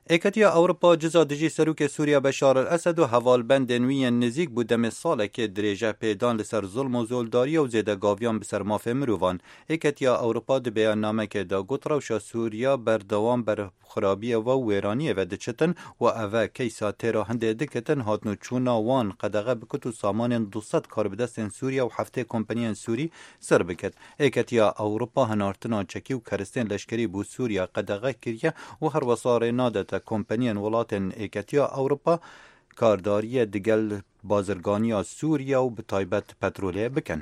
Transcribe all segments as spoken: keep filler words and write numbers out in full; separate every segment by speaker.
Speaker 1: ایکتیا اوروپا جزا دجی سروک سوریا بشار الاسد و هوالبند نوی نزیک بودم ساله که دریجه پیدان لسر ظلم و زولداری و زیده گاویان بسر مافه مروان. ایکتیا اوروپا ده بیان نامه که دا گوت روشا سوریا بردوام بر خرابی و ویرانی و دچتن و اوه کیسا تیرا هنده دکتن هاتنو چونا وان قدغه بکتو سامان دوصد کاربدستن سوریا و هفته کمپانیان سوری سر بکت. ایکتیا اوروپا هنارتنا چکی و کرستین لشکری بو سوریا قدغه کریه و هر وصار نادت کمپانیان ولاتن ایکتیا اوروپا کارداری دگل بازرگانی سوریا و بتایبت پترولیه بکن.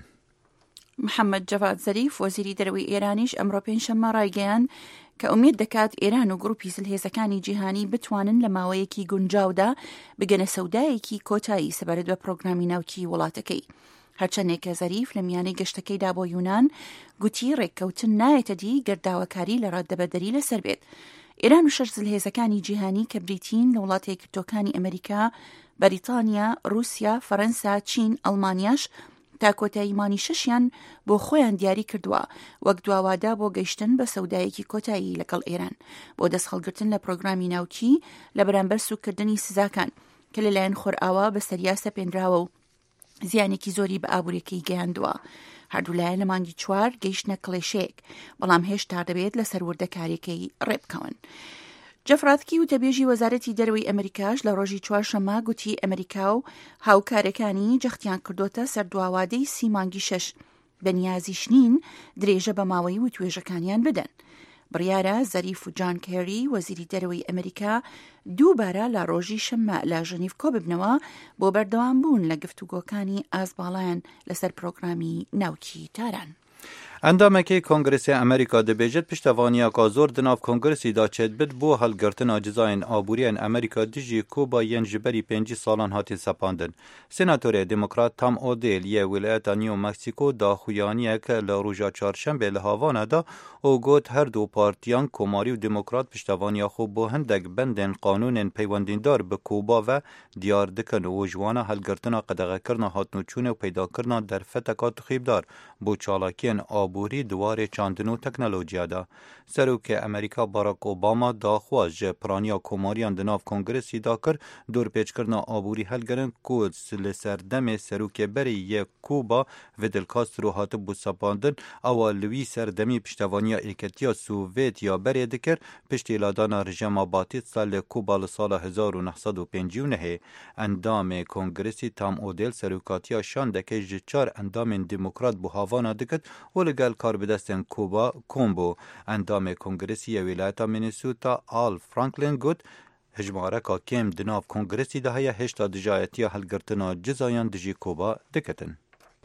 Speaker 2: محمد جواد ظریف وەزیری دەرەوەی ئێرانیش ئەمڕۆ پێنجشەممە ڕایگەیاند کە ئومێد دەکات ئێران و گروپی سلهێزەکانی جیهانی بتوانن لە ماوەیەکی گونجاودا بگەنە سەودایەکی کۆتایی سەبارەت بە پرۆگرامی ناوکی وڵاتەکەی. هەرچەندێک کە زەریف لە میانەی گەشتەکەیدا بۆ یونان گوتی ڕێککەوتن نایەتە دی گەرداوەکاری لە ڕاددەبەدەری لەسەر بێت. ئێران و شەش سلهێزەکانی جیهانی کە بریتین لە وڵاتە یەکگرتووەکانی ئەمریکا، بەریتانیا، رووسیا، فەرەنسا، چین، ئەڵمانیاش تا کۆتاییمانی شەشیان بۆ خۆیان دیاری کردووە وەک دواوادا بۆ گەیشتن بە سەودایەکی کۆتایی لەگەڵ ئێران بۆ دەستخەڵگرتن لە پرۆگرامی ناوکی لە بەرامبەر سوکردنی سزاکان کە لەلایەن خۆرئاوا بە سەریاسە پێنراوە و زیانێکی زۆری بە ئابوووریەکەی گەیاندووە. هەردوولایەن لە مانگی چوار گەیشتنە کڵێشەیەک، بەڵام هێشتا دەبێت لە سەروردەکاریەکەی ڕێبکەون. جەفراتکی و تەبێژی وەزارەتی دەرەوەی ئەمریکاش لە ڕۆژی چوارشەممە گوتی ئەمریکا و هاوکارەکانی جەختیان کردوتە سەر دواوادەی سی مانگی شەش بەنیازیش نین درێژە بە ماوەی و توێژەکانیان بدەن. بڕیارە زەریف و جان کێری وەزیری دەرەوەی ئەمریکا دووبارە لە ڕۆژی شەممە لە ژنیف کۆ ببنەوە بۆ بەردەوام بوون لە گفتوگۆکانی ئازباڵیان لەسەر پرۆگرامی ناوکی تاران.
Speaker 1: اندامکی کنگرس امریکا دبیجت پشتوانیا که زور دناف کنگرسی دا چید بد بو هلگرتن آجزاین آبوریان امریکا دیجی کوبا ین جبری پنجی سالان هاتی سپاندن. سناتور دموکرات تام اودیل یه ولایت نیو مکسیکو دا خویانیه که لروژا چارشنبه لحاوانه دا او گوت هر دو پارتیان کوماری و دموکرات پشتوانیا خوب بو هندک بندن قانون پیوندیندار به کوبا و دیار دکن و جوانا هلگرتن قدغه کرنا هاتنو چونه و پیدا کرنا در فتکات خیبدار بو چالاکین آبوری دواره چاندن و تکنولوژیا دا. سروک امریکا باراک اوباما دا خواست جه پرانیا کوماریان دناف کنگرسی دا کر دور پیچ کرنا آبوری هلگرن کود لسردم سروک بری یک کوبا و دلکاست رو هاتب بو سپاندن اولوی سردمی پشتوانیا ایکتیا سوویت یا بری دکر پشتی لادان رژیم باطیت سال کوبا لسال هزار و نهصد و پنجاه و نه. اندام کنگرسی تام اودیل سروکاتیا شان دکه جه چار اندام دموکرات بو هاوانا دکت و لگل کار بدستن کوبا کومبو. اندام کنگرسی ولایت مینیسوتا آل فرانکلین گوت هجماره که کم دناف کنگرسی ده های هشتا دجایتی هلگرتنا جزایان دجی کوبا دکتن.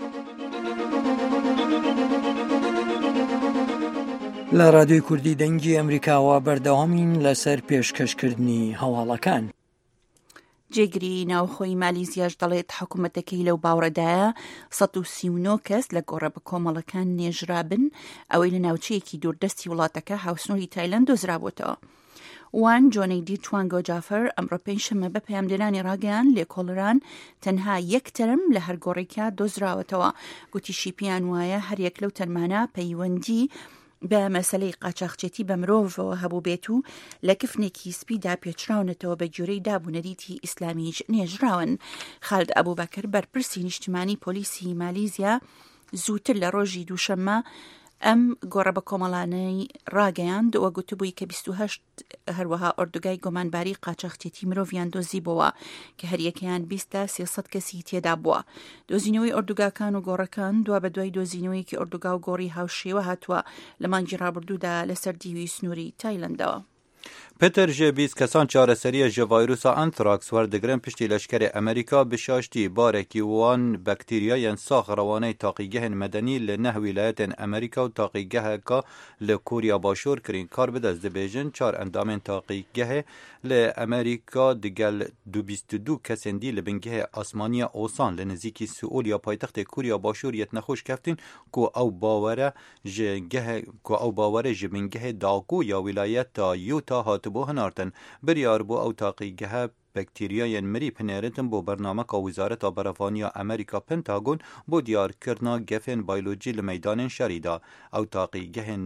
Speaker 3: لە رادیۆی کوردی دەنگی ئەمریکاوە بەردەوامین لەسەر پێشکەشکردنی هەواڵەکان.
Speaker 2: جێگری ناوخۆی مالیزیاش دەڵێت حکوومەتەکەی لەو باوەڕدایە سەد و سی و نۆ کەس لە گۆڕە بە کۆمەڵەکان نێژرابن ئەوەی لە ناوچەیەکی دووردەستی وڵاتەکە هاوسنووری تایلەند دۆزرابووەتەوە. وان جۆنەیدی توانگۆ جافەر ئەمڕۆ پێنجشەممە بە پەیامدەرانی ڕاگەیان لێکۆڵەران تەنها یەک تەرم لە هەر گۆڕێکە دۆزراوەتەوە. گوتی شیپیان وایە هەریەک لەو تەرمانە پەیوەندی بە مەسەلەی قاچاقچێتی بە مرۆڤەوە هەبوو بێت و لە کفنێکی سپیدا پێچراونەتەوە بە جۆرەی دابوونەریتی ئیسلامیش نێژراون. خالد ئەبوبەکر بەرپرسی نیشتیمانی پۆلیسی مالیزیا زووتر لە ڕۆژی دووشەممە ئەم گۆڕە بە کۆمەڵانەی ڕاگەیاند و گوتبووی کە بیست و هەشت هەروەها ئۆردوگای گۆمانباری قاچاقچێتی مرۆڤیان دۆزیبەوە کە هەریەکەیان بیست تا سێسەد کەسی تێدا بووە. دۆزینەوەی ئۆردوگاکان و گۆڕەکان دوا بە دوای دۆزینەوەیکی ئۆردوگا و گۆڕی هاوشێوە هاتووە لە مانگی ڕابردوودا لەسەر دیوی سنووری تایلەندەوە.
Speaker 1: پتر جه بیست کسان چاره سریع جه ویروسا انتراکس وردگرن پشتی لشکر امریکا بشاشتی بارکی وان بکتریای ساخ روانه تاقیگه مدنی لنه ولایت امریکا و تاقیگه که لکوریا باشور کرین کار بدست بیجن چار اندام تاقیگه لامریکا دگل دو بیست دو کسندی لبنگه آسمانی اوسان لنزیکی سئول یا پایتخت کوریا باشور یت نخوش کفتین کو او باوره جه کو او باوره جبنگه داگو یا ولایت تا یوتا هاتبو هنارتن بریار بو او تاقیگه بکتریای مری پنیرتن بو برنامه که وزارت برفانی امریکا پنتاگون بو دیار کرنا گفن بیولوژی لمیدان شریدا او تاقیگه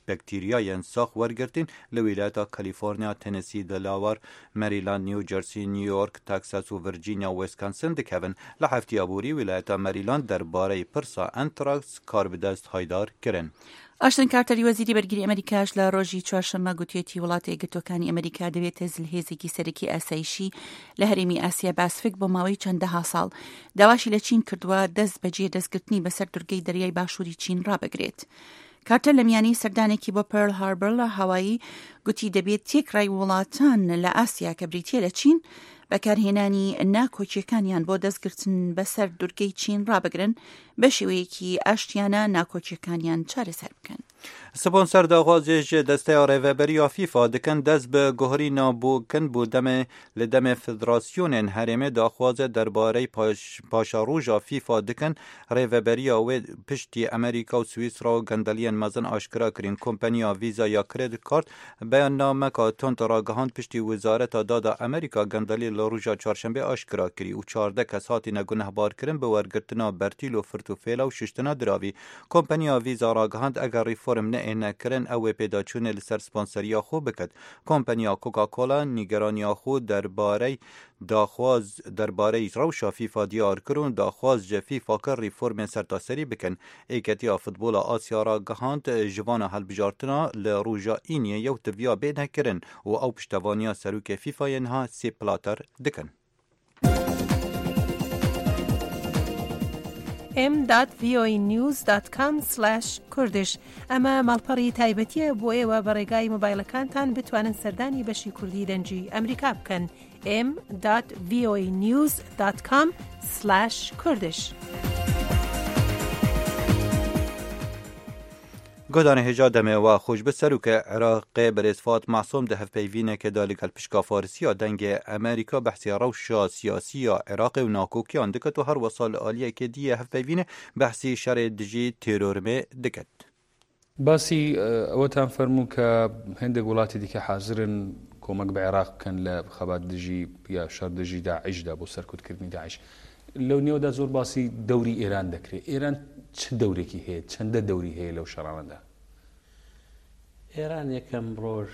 Speaker 1: بەکتریایەن ساخ وەرگرتین لە ویلایەتە کالیفۆرنیا، تەنسی، دەلاوار، مەریلاند، نیوجەرسی، نیویۆرک، تەکساس و ڤرجینیا و ویسکانسن دکەون. لە هەفتی ئابووری ویلایەتە مەریلاند دەربارەی پرسا ئەنتراکس کاربدەست هایدار کرن.
Speaker 2: ئاشتن کارتەری وەزیری بەرگری ئەمریکاش لە ڕۆژی چوارشەممە گوتێتی وڵاتە یەکگرتوەکانی ئەمریکا دەبێتە زلهێزێکی سەرەکی ئاسایشی لە هەرێمی ئاسیا پاسفیک بۆ ماوەی چەندەها ساڵ. داواشی لە چین کردووە دەست بەجێ دەستگرتنی بەسەر دورگەی دەریای باشووری چین ڕابگرێت. کارتەر لە میانی سەردانێکی بۆ پێرل هاربەر لە هاوایی گوتی دەبێت تێکڕای وڵاتان لە ئاسیا کە بریتیە لە چین بەکارهێنانی ناکۆچیەکانیان بۆ دەستگرتن بەسەر دورگەی چین ڕابگرن بە شێوەیەکی ئاشتیانە ناکۆچیەکانیان چارەسەر بکەن.
Speaker 1: سپۆنسەر داخوازێژ دەستەیە ڕێڤەبەریە فیفا دکەن دەست بە گۆهری نابووکن بوو دەمێ لە دەمێ فدراسیۆنێن هەرێمێ داخوازە دەربارەی پاشەڕۆژە فیفا دکەن ڕێڤەبەریە وێ پشتی ئەمریکا و سویسرا و گەندەلیەن مەزن ئاشکرا کرین. کۆمپەنیا ڤیزا یا کرێدت کارت بەیاننامەکە تۆنت ڕاگەهاند پشتی وزارەتە دادا ئەمریکا گەندەلی لە ڕۆژە چوارشەمبێ ئاشکرا کری و چواردە کەس هاتینە گونەهبارکردن بە وەرگرتنا بەرتیل و فرتوفێلە و ششتنا دراوی. کۆمپەنیا ڤیزا ڕاگەهاند ئەگەر ریفۆرم نەئێنەکردن ئەوێ پێداچوونێ لەسەر سپۆنسەریا خۆ بکات. کۆمپەنیا کۆکاکۆلا نیگەرانیا خۆ دەربارەی داخواز دەربارەی ڕەوشە فیفا دیار کردن داخواز جە فیفا کە ریفۆرمێن سەرتاسەری بکەن. ئێکەتیا فوتبۆڵە ئاسیا ڕاگەهاند ژوانە هەڵبژارتنا لە ڕۆژە ئینیە یەوتڤیا بێنەکردن و ئەو پشتەوانیا سەرۆکێ فیفایەنها سێ پلاتەر دکەن.
Speaker 4: ام دات وی او ای نیوز دات کام سلاش کوردش ئەمە ماڵپەڕی تایبەتیە بۆ ئێوە بە ڕێگای مۆبایلەکانتان بتوانن سەردانی بەشی کوردی دەنجی ئەمریکا بکەن. ام دات وی او ای نیوز دات کام سلاش کوردش.
Speaker 1: گۆدانە هێژا دەمێوە خۆش بە سەرۆکە عێراقێ بەرێزفات مەعسووم دە هەفپەیڤینێکێدا لەگەڵ پشکا فارسیە دەنگێ ئەمریکا بەحسی ڕەوشە سیاسیە عێراقی و ناکۆکیان دکات و هەروەسا لە ئالیەکێ دیە هەفپەیڤینە بەحسی شەڕێ دژی تێرۆرمێ دکات.
Speaker 5: باسی ئەوەتان فەرموو کە هەندێک وڵاتی دیکە حازرن کۆمەک بە عێراق بکەن لە خەبات دژی یا شەڕ دژی داعیشدا بۆ سەرکوتکردنی داعیش. لەو نێوەدا زۆر باسی دەوری ئێران دەکرێت. ئێران چ دەورێکی هەیە چەندە دەوری هەیە لەو شەڕانەدا؟
Speaker 6: ئێران یەکەم ڕۆژ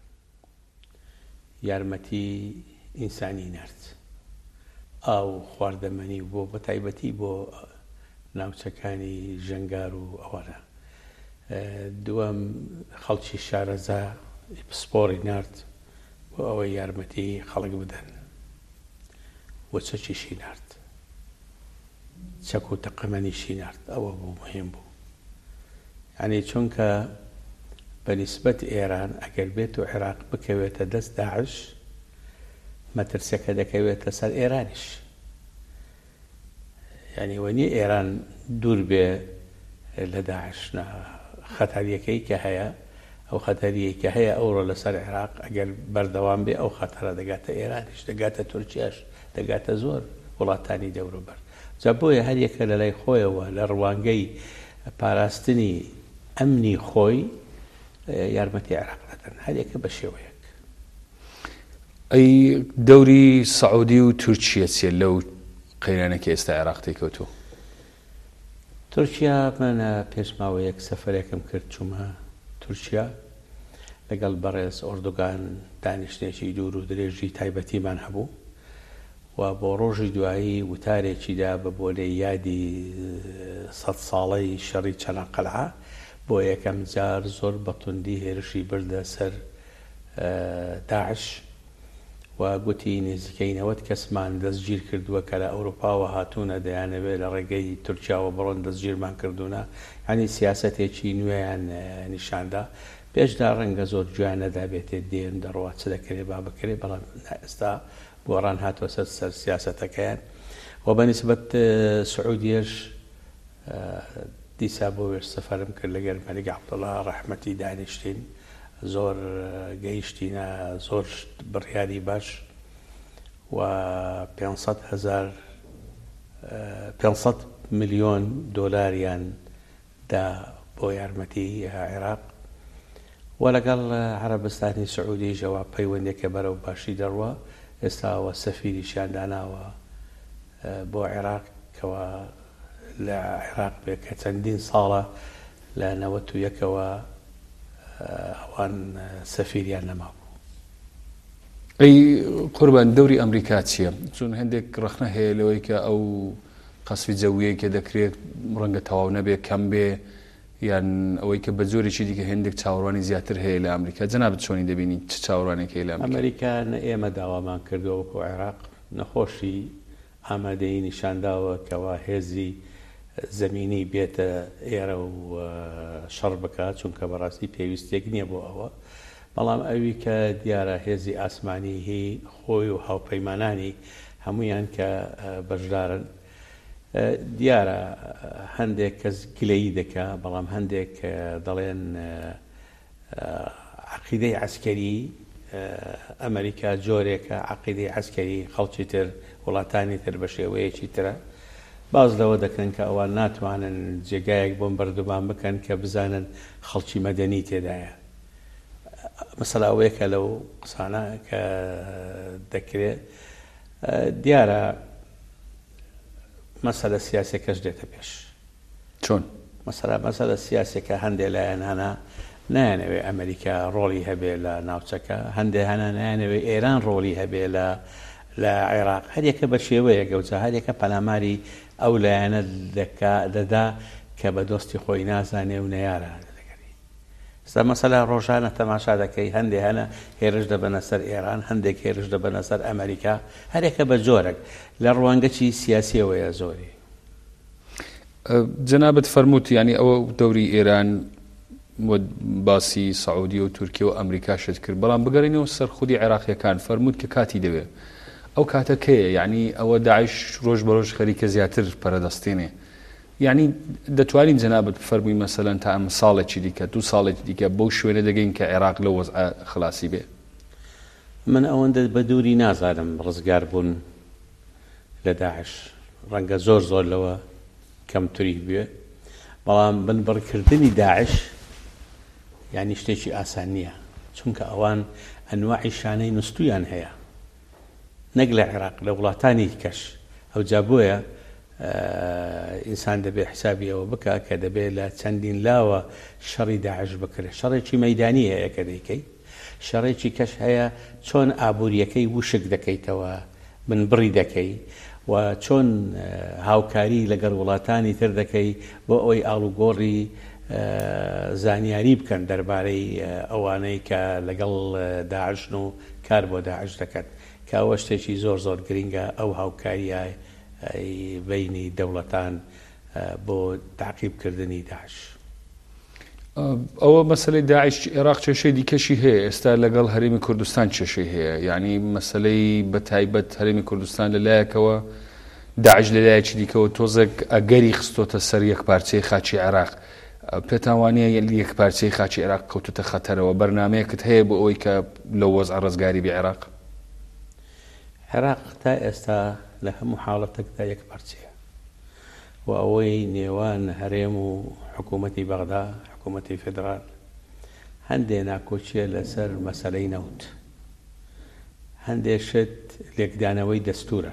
Speaker 6: یارمەتی ئینسانی نرد ئاو خواردەمەنی بۆ بە تایبەتی بۆ ناوچەکانی ژەنگار و ئەوانە. دووەم خەڵکی شارەزا پسپۆڕی نرد بۆ ئەوەی یارمەتی خەڵک بدەن وە چەکیشی نرد چەک و تەقەمەنیشی نرد. ئەوە بوو مهم بوو. یعنی چونکە بەنسبەت ئێران ئەگەر بێت و عێراق بکەوێتە دەست داعش مەترسەکە دەکەوێتە سەر ئێرانیش. یعنی وەنی ئێران دوور بێ لە داعش خەتەریەکەی کە هەیە ئەو خەتەریەی کە هەیە ئەوڕۆ لەسەر عێراق ئەگەر بەردەوام بێ ئەو خەتەرە دەگاتە ئێرانیش دەگاتە تورکیاش دەگاتە زۆر وڵاتانی دەوروبەر. جا بۆیە هەر یەکە لە لای خۆیەوە لە ڕوانگەی پاراستنی ئەمنی خۆی یارمەتی عێراق دەدەن هەر یەکە بە شێوەیەک.
Speaker 5: ئەی دەوری سەعودی و تورکیە چیە لەو قەیرانێکی ئێستا عێراق تێکەوتووە؟
Speaker 6: تورکیا منە پێشماوەیەک سەفەرێکم کرد چوومە تورکیا لەگەڵ بەڕێز ئۆردوگان دانیشتێکی دوور و درێژی تایبەتیمان هەبوو و بۆ ڕۆژی دوایی وتارێکیدا بە بۆلەی یادی سەد ساڵەی شەڕی چەناقەلعە بۆ یەکەم جار زۆر بەتوندی هێرشی بردە سەر داعش و گوتی نزیکەی نەوەت کەسمان دەستگیر کردووە کە لە ئەوروپاوە هاتوونە دەیانەوێت لە ڕێگەی تورکیاوە بڕۆن دەستگیرمان کردوونە. ینی سیاسەتێکی نوێیان نیشاندا. پێشدا ڕەنگە زۆر گویانەدا بێتێ دێن دەڕوا چ دەکرێت با بکرێت بەڵام ئێستا گۆڕان هاتووە سەر سەر سیاسەتەکەیان و بەنسبەت سعودیەش دیسا بۆ وێش سەفەرم کرد لەگەر مەلیک عەبدوڵڵا ڕەحمەتی دانیشتین زۆر گەیشتینە زۆر بڕیاری باش و پێنجسەد هەزار پێنجسەد ملیۆن دۆلاریان دا بۆ یارمەتی عێراق و لەگەڵ عەرەبستانی سعودیشەوە پەیوەندێکە بەرەو باشی دەڕوە. ئێستاوە سەفیریشیان داناوە بۆ عێراق کەوە لە عێراق بێ کە چەندین ساڵە لە نەوەت و یەکەوە ئەوان سەفیریان نەماوە.
Speaker 5: ئەی قوربان دەوری ئەمریکا چییە؟ چون هەندێک ڕخنە هەیە لەوەی کە ئەو قەسفی جەویەی کە دەکرێت ڕەنگە تەواو نەبێ کەم بێ یان ئەوەی کە بە جۆرێکی دیکە هەندێک چاوەڕوانی زیاتر هەیە لە ئەمریکا. جەنابەت چۆنی دەبینی چ چاوەڕوانێک هەیە لە
Speaker 6: ئەمریکا؟ نە ئێمە داوامان کردەوە وەکو عێراق نەخۆشی ئامادەیی نیشانداوە کەوا هێزی زەمینی بێتە ئێرە و شەڕ بکات، چونکە بەڕاستی پێویستێک نییە بۆ ئەوە. بەڵام ئەوی کە دیارە هێزی ئاسمانی هی خۆی و هاوپەیمانانی هەمویان کە بەشدارن، دیارە هەندێک کەس گلەیی دەکا، بەڵام هەندێک دەڵێن عەقیدەی عەسکەری ئەمریکا جۆرێکە، عەقیدەی عەسکەری خەڵکی تر وڵاتانی تر بە شێوەیەکی ترە. باز لەوە دەکەن کە ئەوان ناتوانن جێگایەک بۆم بەردەوام بکەن کە بزانن خەڵکی مەدەنی تێدایە. مەسەلا ئەوەیەکە لەو قسانە کە دەکرێت. دیارە مەسەلە سیاسەکەش دێتە پێش.
Speaker 5: چۆن؟
Speaker 6: مەسەلا مەسەلە سیاسەکە هەندێک لایەنانە نایانەوێ ئەمریکا ڕۆڵی هەبێ لە ناوچەکە، هەندێک هەنا نایانەوێ ئێران ڕۆڵی هەبێ لە لە عێراق. هەرێکە بە شێوەیە گەوجە هەرێکە پەلاماری ئەو لایەنە دەدا کە بە دۆستی خۆی نازانێ و نەیارە دەگەری. ستا مەسەلا ڕۆژانە تەماشا دەکەی هەندێک هەنە هێرش دەبەنە سەر ئێران، هەندێک هێرش دەبەنە سەر ئەمریکا، هەرێکە بە جۆرێک لە ڕوانگەچی سیاسیەوەیە زۆری.
Speaker 5: جەنابەت فەرمووت ینی ئەوە دەوری ئێران باسی سعودی و تورکیە و ئەمریکا شت کرد، بەڵام بگەڕینەوە سەر خودی عێراقیەکان فەرمووت کە کاتی دەوێت. ئەو کاتە کەیە؟ یعنی ئەوە داعش ڕۆژ بە ڕۆژ خەریکە زیاتر پەرەدەستێنێ. یعنی دەتوانین جەنابەت بفەرمووی مەسەلەن تا ئەم ساڵێکی دیکە دوو ساڵێکی دیکە بەو شوێنە دەگەین کە عێراق لە وەزع خلاصی بێ؟
Speaker 6: من ئەوەندە بە دووری نازانم ڕزگار بوون لە داعش، ڕەنگە زۆر زۆر لەوە کەمتری بێ، بەڵام بنبڕکردنی داعش یعنی شتێکی ئاسان نییە، چونکە ئەوان ئەنواعی شانەی نوستویان هەیە، نەک لە عێراق لە وڵاتانی کەش. ئەو جا بۆیە ئینسان دەبێ حسابی ئەوە بکە کە دەبێت لە چەندین لاوە شەڕی داعش بکرێت. شەڕێکی مەیدانی هەیە کە دەیکەی، شەڕێکی کەش هەیە چۆن ئابوووریەکەی وشک دەکەیتەوە، بنبڕی دەکەی و چۆن هاوکاری لەگەڵ وڵاتانی تر دەکەی بۆ ئەوەی ئاڵوگۆڕی زانیاری بکەن دەربارەی ئەوانەی کە لەگەڵ داعشن و کار بۆ داعش دەکەن، کە ئەوە شتێکی زۆر زۆر گرنگە ئەو هاوکاریە بینی دەوڵەتان بۆ تعقیبکردنی داعش.
Speaker 5: ئەوە مەسەلەی داعش عێراق کێشەی دیکەشی هەیە، ئێستا لەگەڵ هەرێمی کوردستان کێشەی هەیە، یعنی مەسەلەی بە تایبەت هەرێمی کوردستان لەلایەکەوە داعش لەلایەکی دیکەوە تۆزێک ئەگەری خستۆتە سەر یەک پارچەی خاچی عێراق. پێتان وانەیە یەک پارچەی خاچی عێراق کەوتوتە خەتەرەوە؟ بەرنامەیەکت هەیە بۆ ئەوەی کە لەو وەزع ڕزگاری بێ عێراق؟
Speaker 6: عێراق تا ئێستا لە هەموو حاڵەتێکدا یەک پارچەیە و ئەوەی نێوان هەرێم و حکوومەتی بەغدا، حکوومەتی فێدرال، هەندێ ناکۆچیە لەسەر مەسەلەی نەوت، هەندێ شت لێکدانەوەی دەستورە،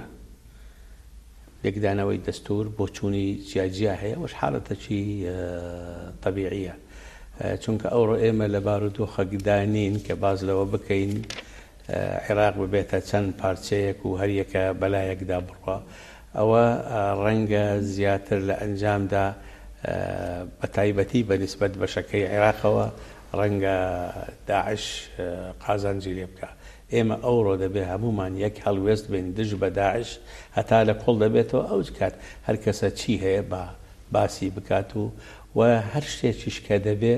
Speaker 6: لێکدانەوەی دەستور بۆ چوونی جیاجیا هەیە، وەش حاڵەتەکی طەبیعیە، چونکە ئەوڕۆ ئێمە لە بارودۆخەکدانین کە باز لەوە بکەین عێراق ببێتە چەند پارچەیەک و هەریەکە بەلایەکدا بڕوە، ئەوە ڕەنگە زیاتر لە ئەنجامدا بە تایبەتی بەنسبەت بەشەکەی عێراقەوە ڕەنگە داعش قازانجی لێ بکە. ئێمە ئەوڕۆ دەبێ هەمومان یەک هەڵوێست بین دژ بە داعش، هەتا لە کۆڵ دەبێتەوە ئەو کات هەر کەسە چی هەیە بە باسی بکات و و هەر شتێکیش کە دەبێ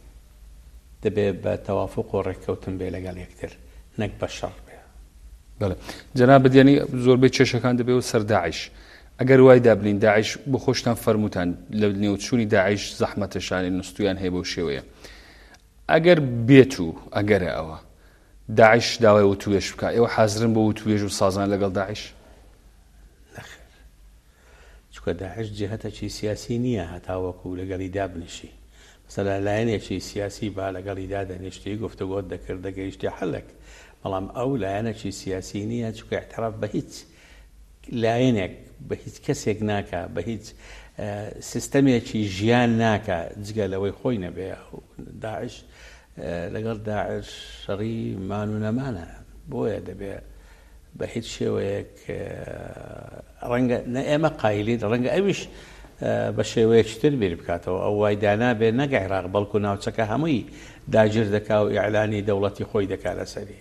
Speaker 6: دەبێ بە تەوافق و ڕێککەوتن بێ لەگەڵ یەکتر، نەک بە شەڕ بێ.
Speaker 5: بەڵێ جەنابەت، یعنی زۆربەی کێشەکان دەبێ و سەر داعش. ئەگەر وای دابنین داعش بۆ خۆشتان فەرمووتان لە نێوچوونی داعش زەحمەتەشانی نوستویان هەیە بەو شێوەیە، ئەگەر بێت و ئەگەرە ئەوە داعش داوای وتوێش بکە، ئێوە حازرن بۆ وتوێژ و سازان لەگەڵ داعش؟
Speaker 6: نەخێر، چونکە داعش جێهەتێکی سیاسی نییە هەتاوەکو لەگەڵی دابنیشی. مەسەلا لایەنێکی سیاسی با لەگەڵی دادەنیشتی گفتوگۆت دەکرد دەگەیشتی حەلێک، بەڵام ئەو لایەنێکی سیاسی نییە، چونکە احتراف بە هیچ لایەنێک بە هیچ کەسێک ناکە، بە هیچ سیستەمێکی ژیان ناکە جگە لەوەی خۆی نەبێ. داعش لەگەڵ داعش شەڕی مان و نەمانە بۆیە دەبێت بە هیچ شێوەیەک ڕەنگە نە ئێمە قایلین ڕەنگە ئەویش بە شێوەیەکتر بیر بکاتەوە ئەو وای دانا بێ نەک عێراق بەڵکو ناوچەکە هەمووی داگیر دەکا و ئیعلانی دەوڵەتی خۆی دەکا لەسەری.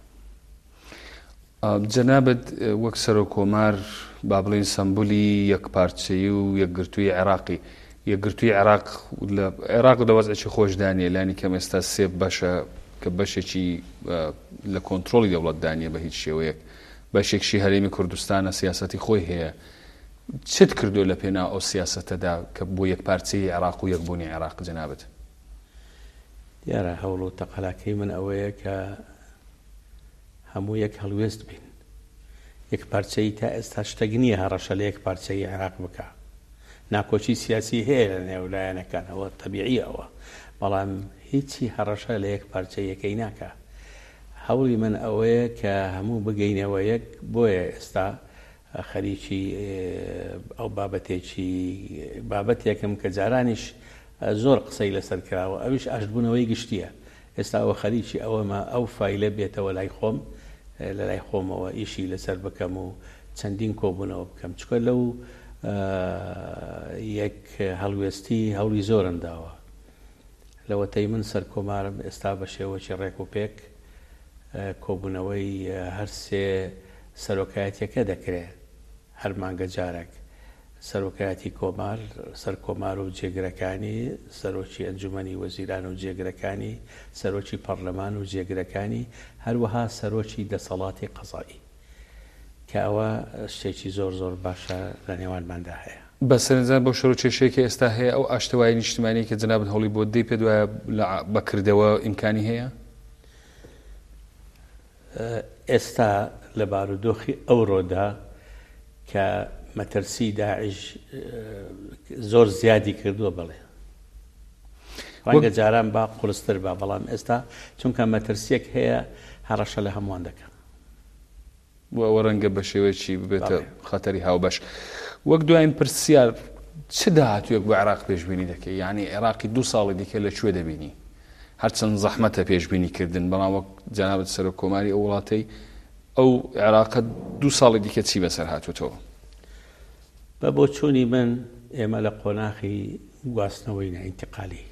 Speaker 5: جەنابەت وەک سەرۆک کۆمار با بڵێن سەمبولی یەکپارچەیی و یەکگرتووی عێراقی یەکگرتووی عێراق لە عێراق لە وەزعێکی خۆشدانیە لانی کەم ئێستا سێ بەشە کە بەشێکی لە کۆنتترۆلی دەوڵەتدانیە بە هیچ شێوەیەک بەشێکشی هەرێمی کوردستانە سیاسەتی خۆی هەیە. چت کردو لە پێنا ئەو سیاسەتەدا کە بۆ یەکپارچەیی عێراق و یەکبوونی عێراق جەنابەت؟
Speaker 6: دیارە هەوڵ و تەقەلاکەی من ئەوەیە کە هەموو یەک هەڵوێست بین. یەکپارچەیی تا ئێستا شتێک نییە هەڕەشە لە یەکپارچەیی عێراق بکە. ناکۆچی سیاسی هەیە لە نێولایەنەکانەوە تەبیعیەوە، بەڵام هیچی هەڕەشە لە یەکپارچەیەکەی ناکە. هەوڵی من ئەوەیە کە هەموو بگەینەوە یەک. بۆیە ئێستا خەریکی ئەو بابەتێکی بابەتێکم کە جارانیش زۆر قسەی لەسەر کراوە، ئەویش ئاشتبوونەوەی گشتیە. ئێستا ئەوە خەریکی ئەوەمە ئەو فایلە بێتەوە لای خۆم، لە لای خۆمەوە ئیشی لەسەر بکەم و چەندین کۆبوونەوە بکەم، چکە لەو یەک هەڵوێستی هەوڵی زۆرم داوە. لەوەتەی من سەر کۆمارم ئێستا بە شێوەی ڕێک و پێک کۆبوونەوەی هەر سێ سەرۆکایەتیەکە دەکرێت. هەر مانگە جارێک سەرۆکایەتی کۆمار، سەر کۆمار و جێگرەکانی، سەرۆکی ئەنجومەنی وەزیران و جێگرەکانی، سەرۆکی پەرلەمان و جێگرەکانی، هەروەها سەرۆکی دەسەڵاتی قەزایی، کە ئەوە شتێکی زۆر زۆر باشە لە نێوانماندا هەیە.
Speaker 5: بە سەرنجام بۆ شەڕ و کێشەیەکی ئێستا هەیە ئەو ئاشتەوایی نیشتیمانی کە جەنابەت هەوڵی بۆ دەی پێ دوایە بەکردەوە ئیمکانی هەیە؟
Speaker 6: ئێستا لە بارودۆخی ئەوڕۆدا کە مەترسی داعش زۆر زیادی کردووە بڵێ ڕەنگە جاران با قورستر با، بەڵام ئێستا چونکە مەترسیەک هەیە هەڕەشە لە هەمووان دەکەن.
Speaker 5: ئەوە ڕەنگە بە شێوەیەکی ببێتە خەتەری هاوبەش. وەک دوایین پرسیار چ داهاتوویەک بۆ عێراق پێشبینی دەکەی؟ یعنی عێراقی دوو ساڵی دیکە لەکوێ دەبینی؟ هەرچەند زەحمەتە پێشبینی کردن، بەڵام وەک جەنابەت سەرۆک کۆماری ئەو وڵاتەی ئەو عێراقە دوو ساڵی دیکە چی بەسەر هاتووەتەوە؟
Speaker 6: بە بۆ چوونی من ئێمە لە قۆناغی گواستنەوەی نائینتیقالی،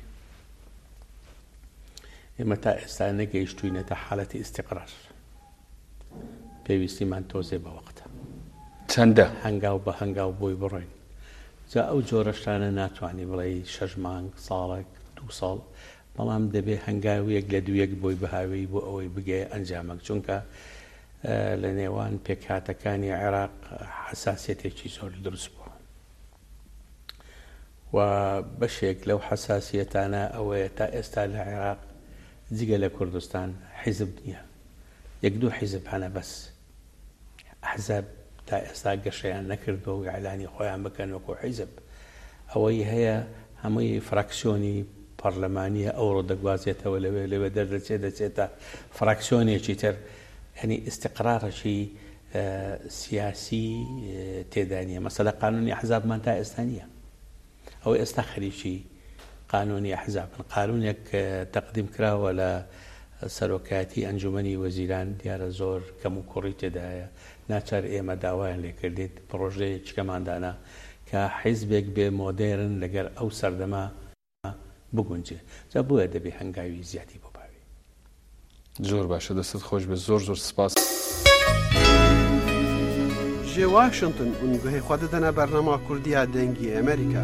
Speaker 6: ئێمە تا ئێستا نەگەیشتووینەتە حاڵەتی ئیستیقرار. پێویستیمان تۆزێ بە وەختە
Speaker 5: چەندە
Speaker 6: هەنگاو بە هەنگاو بۆی بڕۆین. جا ئەو جۆرەشتانە ناتوانانی بڵێ شەش مانگ ساڵێک دوو ساڵ، بەڵام دەبێ هەنگاویەک لە دوویەک بۆی بەهاوی بۆ ئەوەی بگێ ئەنجامەک، چونکە لە نێوان پێکهاتەکانی عێراق حساسیەتێکی زۆر دروست بووە و بەشێک لەو حساسیەتانە ئەوەیە تا ئێستا لە عێراق جگە لە کوردستان حیزب نییە، یەک دوو حیزب هەنە بەس. ئەحزاب تا ئێستا گەشەیان نەکردەوە و ئیعلانی خۆیان بکەن وەکو حیزب. ئەوەی هەیە هەمووی فراکسیۆنی پەرلەمانیە ئەوڕۆ دەگوازێتەوە لەوێ لەوێ دەردەچێت دەچێتە فراکسیۆنێکی تر. ینی ئیستیقرارەکی سیاسی تێدانیە. مەسەلە قانونی ئەحزابمان تا ئێستا نییە. ئەو ئێستا خەریکی قانونی ئەحزابن. قانونێک تەقدیم کراوە لە سەرۆکایەتی ئەنجومەنی وەزیران، دیارە زۆر کەم و کوڕی تێدایە، ناچار ئێمە داوایان لێ کردێت پرۆژەیەکەماندانە کە حیزبێک بێ مۆدێرن لەگەر ئەو سەردەما بگونجێ. جا بۆیە دەبێ هەنگاوی زیادی بۆ باوی.
Speaker 5: زۆر باشە، دەستت خۆش بێ. زۆر زۆر سپاس.
Speaker 7: ژێ واشنگتن ئونگوهەی خوا دەدەنە بەرنامە کوردیە دەنگی ئەمریکا.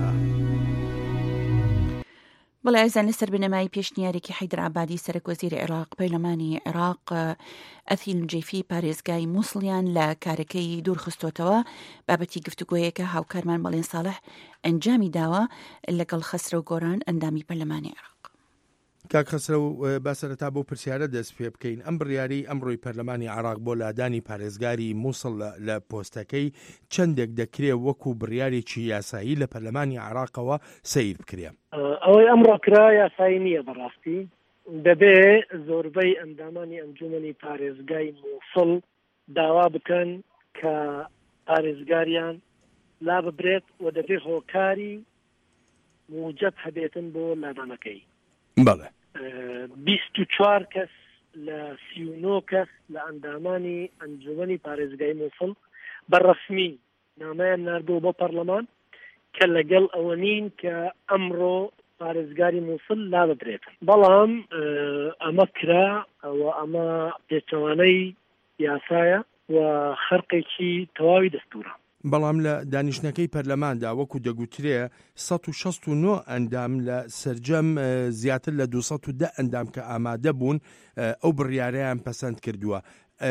Speaker 2: بەڵێ ئەزان لەسەر بنەمای پێشنیارێکی حەیدرعەبادی سەرۆکوەزیری عێراق پەیلەمانی عێراق ئەتیل جەیفی پارێزگای مووسڵیان لە کارەکەی دوورخستۆتەوە بابەتی گفتوگۆیەکە هاوکارمان بەڵێن ساڵح ئەنجامی داوە لەگەڵ خەسرە و گۆران ئەندامی پەرلەمانی عێراق.
Speaker 8: کاک خەسرە و باسەرەتا بۆ پرسیارە دەست پێ بکەین. ئەم بڕیاری ئەمڕۆی پەرلەمانی عێراق بۆ لادانی پارێزگاری مووسڵ لە پۆستەکەی چەندێک دەکرێت وەکو بڕیارێکی یاسایی لە پەرلەمانی عێراقەوە سەیر بکرێ؟
Speaker 9: ئەوەی ئەمڕۆ کرا یاسایی نییە بەڕاستی. دەبێ زۆربەی ئەندامانی ئەنجومەنی پارێزگای مووسڵ داوا بکەن کە پارێزگاریان لا ببرێت و دەبێ هۆکاری موجب هەبێتن بۆ لادانەکەی.
Speaker 8: بەڵێ
Speaker 9: بیست و چوار کەس لە سی و نۆ کەس لە ئەندامانی ئەنجومەنی پارێزگای مووسڵ بەڕەسمی نامەیان ناردووە بۆ پەرلەمان کە لەگەڵ ئەوە نین کە ئەمڕۆ پارێزگاری مووسڵ لا بدرێتن. بەڵام ئەمە کرا ئەوە ئەمە پێچەوانەی یاسایە و خەرقێکی تەواوی دەستورە.
Speaker 8: بەڵام لە دانیشتەکەی پەرلەماندا وەکو دەگوترێ سەد و شەست و نۆ ئەندام لە سەرجەم زیاتر لە دووسەد و دە ئەندام کە ئامادە بوون ئەو بڕیارەیان پەسەند کردووە.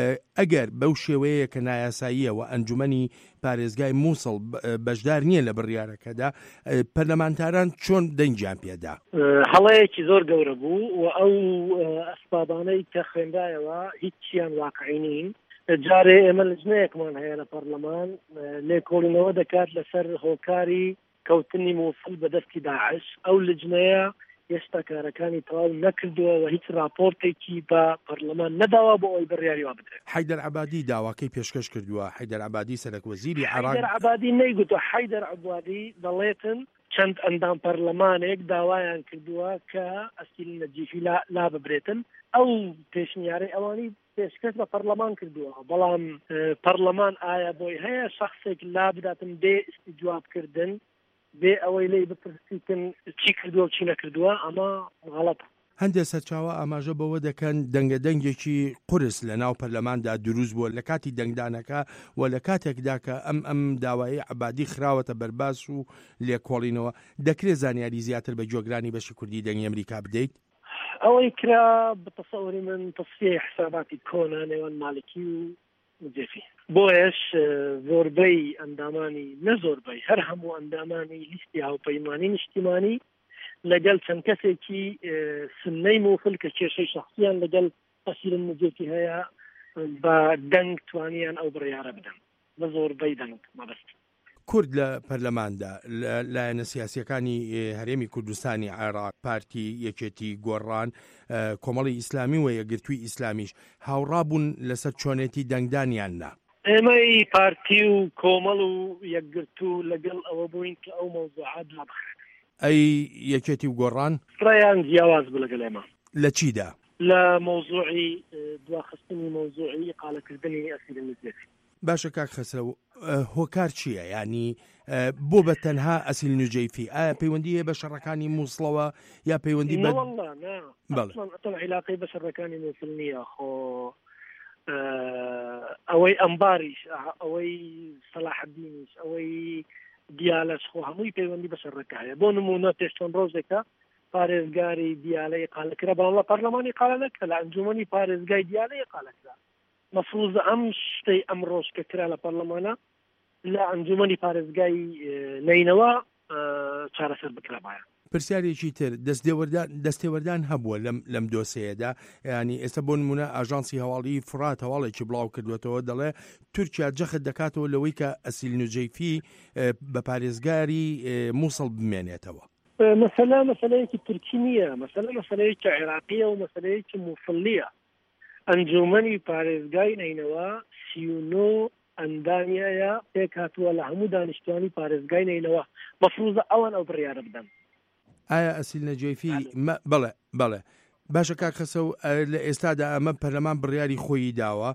Speaker 8: ئەگەر بەو شێوەیە کە نایاساییە و ئەنجومەنی پارێزگای مووسڵ بەشدار نییە لە بڕیارەکەدا، پەرلەمانتاران چۆن دەنگیان پێدا؟
Speaker 9: هەڵەیەکی زۆر گەورە بوو و ئەو ئەسبابانەی کە خوێندایەوە هیچیان واقعی نین. جارێ ئێمە لجنەیەکمان هەیە لە پەرلەمان لێکۆڵینەوە دەکات لەسەر هۆکاری کەوتنی مووسڵ بەدەستی داعش. ئەو لجنەیە هێشتا کارەکانی تەواو نەکردووە و هیچ راپۆرتێکی بە پەرلەمان نەداوا بۆ ئەوی بڕیاریوا بدرێت.
Speaker 8: حەیدەر عەبادی داواکەی پێشکەش کردووە. حەیدەر عەبادی سەرۆکوەزیری عێراق.
Speaker 9: حەیدەر عەبادی نەیگوتووە. حەیدەر عەبادی دەڵێتن چەند ئەندام پەرلەمانێک داوایان کردووە کە ئەسیل نەجیفی لا ببرێتن. ئەو پێشنیارەی ئەوانی پێشکەش بە پەرلەمان کردووە، بەڵام پەرلەمان ئایا بۆی هەیە شەخصێک لا بداتن بێ ئیستیجوابکردن بێ ئەوەی لێی بپرسیکن چی کردووە و چی نەکردووە؟ ئەمە غەڵەتە.
Speaker 8: هەندێک سەرچاوە ئاماژە بەوە دەکەن دەنگە دەنگێکی قورس لە ناو پەرلەماندا دروست بووە لە کاتی دەنگدانەکە و لە کاتێکدا کە ئەم ئەم داوایی عەبادی خراوەتە بەرباس و لێکۆڵینەوە. دەکرێت زانیاری زیاتر بە جۆگرانی بەشی کوردی دەنگی ئەمریکا بدەیت؟
Speaker 9: ئەوەی کرا بەتەسەوری من تەسفیە حساباتی کۆنا نێوان مالکی و نجێفی. بۆیش زۆربەی ئەندامانی نە زۆربەی هەر هەموو ئەندامانی لیستی هاوپەیمانی نیشتیمانی لەگەڵ چەند کەسێکی سنەی مووسڵ کە کێشەی شەخصیان لەگەڵ ئەسیل نجێفی هەیە بە دەنگ توانیان ئەو بڕیارە بدەن بە زۆربەی دەنگ مەبەست.
Speaker 8: کورد لە پەرلەماندا لایەنە سیاسیەکانی هەرێمی کوردستانی عێراق، پارتی یەکێتی گۆڕان، کۆمەڵی ئیسلامی و یەکگرتووی ئیسلامیش هاوڕابوون لەسەر چۆنێتی دەنگدانیاننا.
Speaker 9: ئێمەی پارتی و کۆمەڵ و یەکگرتوو لەگەڵ ئەوە بووین کە ئەو مەوزوعات لابخرێن.
Speaker 8: ئەی یەکێتی و گۆڕان
Speaker 9: ڕێیان جیاواز بوو لەگەڵ ئێمە.
Speaker 8: لە چیدا؟
Speaker 9: لە مەوزوعی دواخستنی مەوزوعی قالەکردنی ئەسیل نجێفی.
Speaker 8: باشە کاک خەسرە، هۆکار چییە؟ ینی بۆ بە تەنها ئەسیل نجەیفی ئایا پەیوەندی بە شەڕەکانی مووسڵەوە یا پەیوەندی بە
Speaker 9: عیلاقەی بە شەڕەکانی مووسڵ نییە. خۆ ئەوەی ئەمباریش، ئەوەی سەلاحەدینیش، ئەوەی دیالەش، خۆ هەمووی پەیوەندی بە شەڕەکایە. بۆ نمونە پێشتۆن ڕۆژێکە پارێزگاری دیالەی قالەکرا، بەڵام لە پەرلەمانی قالە نەکرا، لە ئەنجومەنی پارێزگای دیالەی قالەکرا. مەفروض ئەم شتەی ئەم ڕۆژ کە کرا لە پەرلەمانە لە ئەنجومەنی پارێزگای نینەوە چارەسەر بکرابایە.
Speaker 8: پرسیارێکی تر دەستێوەردان هەبووە لەم دۆسەیەدا، ینی ئێستا بۆ نمونە ئاژانسی هەواڵی فرات هەواڵێکی بڵاو کردوێتەوە، دەڵێ تورکیا جەخت دەکاتەوە لەوەی کە ئەسیل نجەیفی بە پارێزگاری مووسڵ بمێنێتەوە.
Speaker 9: مەسەلە مەسەلەیەکی تورکی نییە، مەسەلە مەسەلەیەکی عێراقیە و مەسەلەیەکی مووسڵیە. ئەنجومەنی پارێزگای نینەوە سی و نۆ ئەندامیایە پێک هاتووە لە هەموو دانیشتوانی پارێزگای نینەوە، مەفروضە ئەوان ئەو بڕیارە بدەن.
Speaker 8: ئایا ئەسیل نەجێفی بڵێ بڵێ باشە کاک خەسە و لە ئێستادا ئەمە پەرلەمان بڕیاری خۆی داوە،